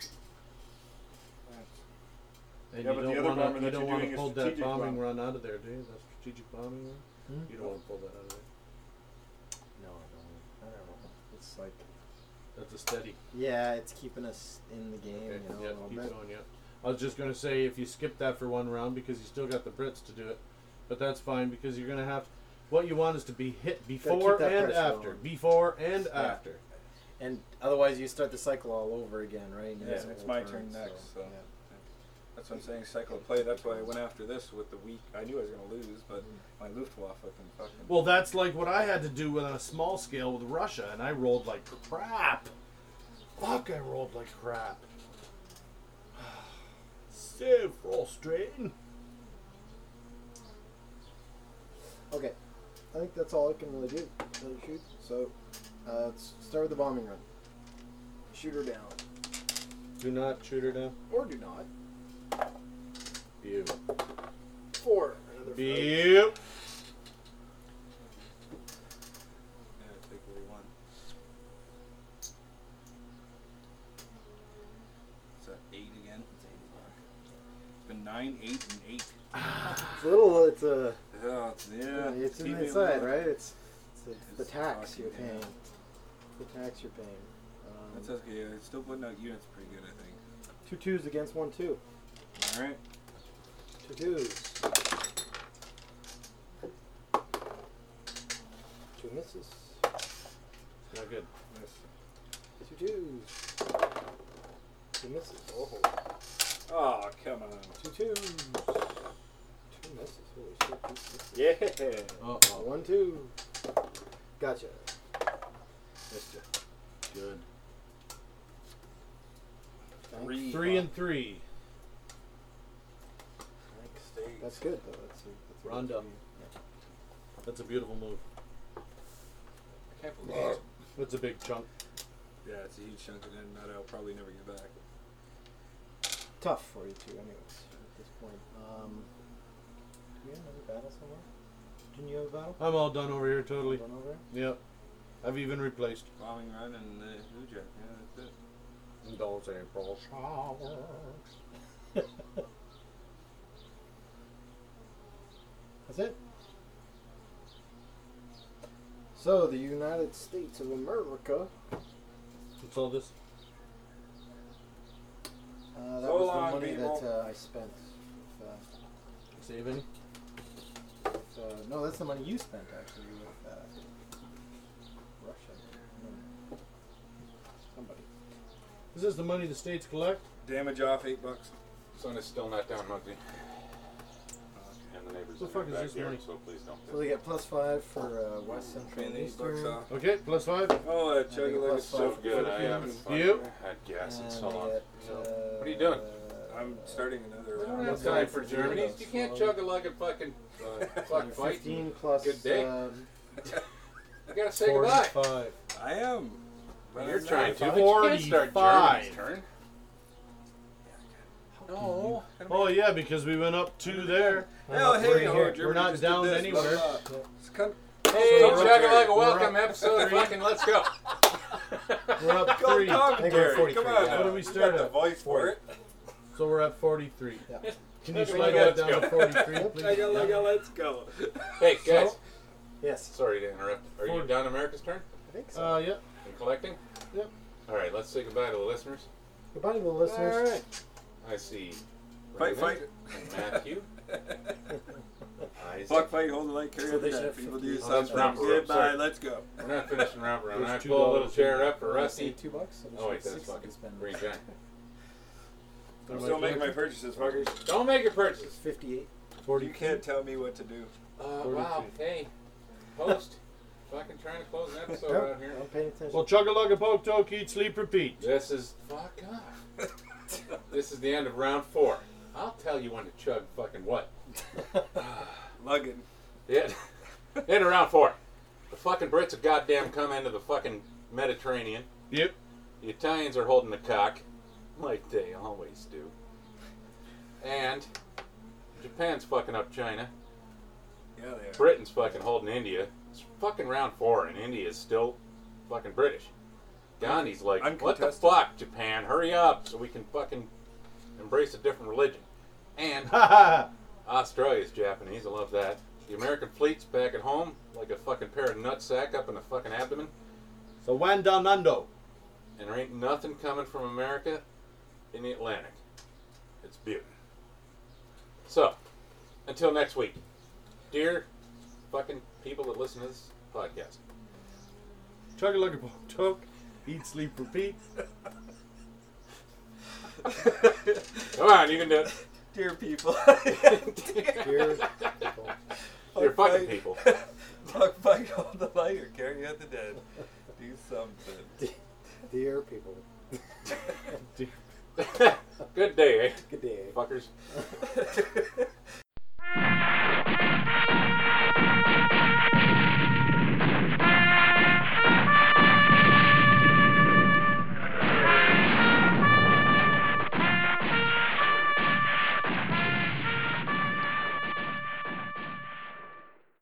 And Yeah, you but the don't other wanna, bomber you that don't you're want doing to is pull that strategic bombing bomb. run out of there, do you? That strategic bombing run? Hmm? You don't want to pull that out of there. No, I don't know. It's like, That's a steady. yeah, it's keeping us in the game, Okay. you know, Yeah, a little keep bit. going, yeah. I was just going to say if you skip that for one round because you still got the Brits to do it. But that's fine because you're going to have... What you want is to be hit before that and pressure after. on. Before and after. And otherwise, you start the cycle all over again, right? And Yeah, there's a it's whole my turn, turn next, so. yeah. That's what I'm saying, cycle of play. That's why I went after this with the weak. I knew I was going to lose, but my Luftwaffe can fucking. Well, that's like what I had to do on a small scale with Russia, and I rolled like crap. Fuck, I rolled like crap. So frustrating. Okay, I think that's all I can really do. Really shoot. So, let's start with the bombing run. Shoot her down, Do not shoot her down. or do not. View. 4. Another View. Yeah, take away one. Is that 8 again? It's been 9, 8, and 8. It's a little. It's a. Yeah, It's keeping inside, it low. right? It's the It's tax fucking, you're yeah. paying. The tax you're paying. That's okay. Yeah, it's still putting out units pretty good, I think. 2 twos against 1 2. All right. 2 twos. 2 misses. Not good. Miss. 2 twos. 2 misses. Oh, come on. 2 twos. 2 misses. Holy shit. 2 misses. Yeah. Uh-oh. 1 2. Gotcha. Missed ya. Good. Thanks. 3 and 3. Stay. That's good though. That's a Rondo. good yeah. That's a beautiful move. I can't believe it. That's a big chunk. Yeah, it's a huge chunk, and then that I'll probably never get back. Tough for you two, anyways. At this point. Do we have another battle somewhere? Didn't you have a battle? I'm all done over here, totally. Run over? Yep. I've even replaced. Bombing run and the Uja. Yeah, that's it. Those April showers. That's it. So, the United States of America. What's all this? That So was long, the money people. that I spent. Saving? No, that's the money you spent actually with Russia. No. Somebody. Is this the money the states collect? Damage off $8. Sun is still not down, Muggsy. And the neighbors The in fuck their is this backyard, money? so please don't. So they get +5 for West Central Paying and the $8 Eastern. off. Okay, +5. Oh, that I chug think like plus it's So five. good, I haven't You? fucking had gas in And so they long. get, What are you doing? I'm starting another I don't round. have What's time that for for Germany. Germany? You can't chug a lug and fucking fuck fight. 15 plus Good day. You gotta say 45. goodbye. I am. But You're I'm trying not. to, but you can't start 45. Germany's turn. No. Oh yeah, because we went up 2 there. Hell, We're hey, here. oh, Germany We're not just did down this, anywhere. blah, blah. It's kind Hey, So we're chug a up- lug, we're welcome up episode. 3. Fucking let's go. We're up Go 3. commentary. 43, Come on yeah. now. What did we You start got the at? voice for it. So we're at 43. Yeah. Can you Chug a slide lug, that let's down go. to 43, Chug a please? lug, let's go. Hey guys, Yes, sorry to interrupt. Are you 40. down America's turn I think so. Yeah. in collecting? Yep. All right, let's say goodbye to the listeners. Goodbye to the listeners. All right. I see. Fight, Raven fight. and Matthew. Isaac. Fuck, fight, hold the light, carry So out the they should dead. have People 50. do Oh, something. that's round for round, Goodbye, sorry. let's go. We're not finishing round for round. There's I pull a little $2 chair up for Say Rusty. $2. So Oh wait, there's that's 60 fucking to spend. green giant. I'm still making my purchases, fuckers. Don't make your purchases. 58. 40. You can't tell me what to do. Wow. Hey, host. Fucking trying to close an episode Nope, out here. I'm paying attention. Well, chug a lug, a poke, toke, eat, sleep, repeat. This is fuck off. This is the end of round 4. I'll tell you when to chug fucking what. Lugging. Yeah. Into round 4. The fucking Brits have goddamn come into the fucking Mediterranean. Yep. The Italians are holding the cock, like they always do. And Japan's fucking up China. Yeah, they are. Britain's fucking holding India. It's fucking round 4, and India is still fucking British. Gandhi's like, what the Uncontested. fuck, Japan? Hurry up so we can fucking embrace a different religion. And Australia's Japanese. I love that. The American fleet's back at home like a fucking pair of nutsack up in the fucking abdomen. So Wanda Nando. And there ain't nothing coming from America in the Atlantic. It's beautiful. So, until next week, dear fucking people that listen to this podcast, Chug a lug, a poke, toke, eat, sleep, repeat. come on, you can do it. Dear people. Dear people. Dear fucking people. Fuck, fight, hold the light, or carry out the dead. Do something. Dear people. Good day, eh? Good day. Fuckers.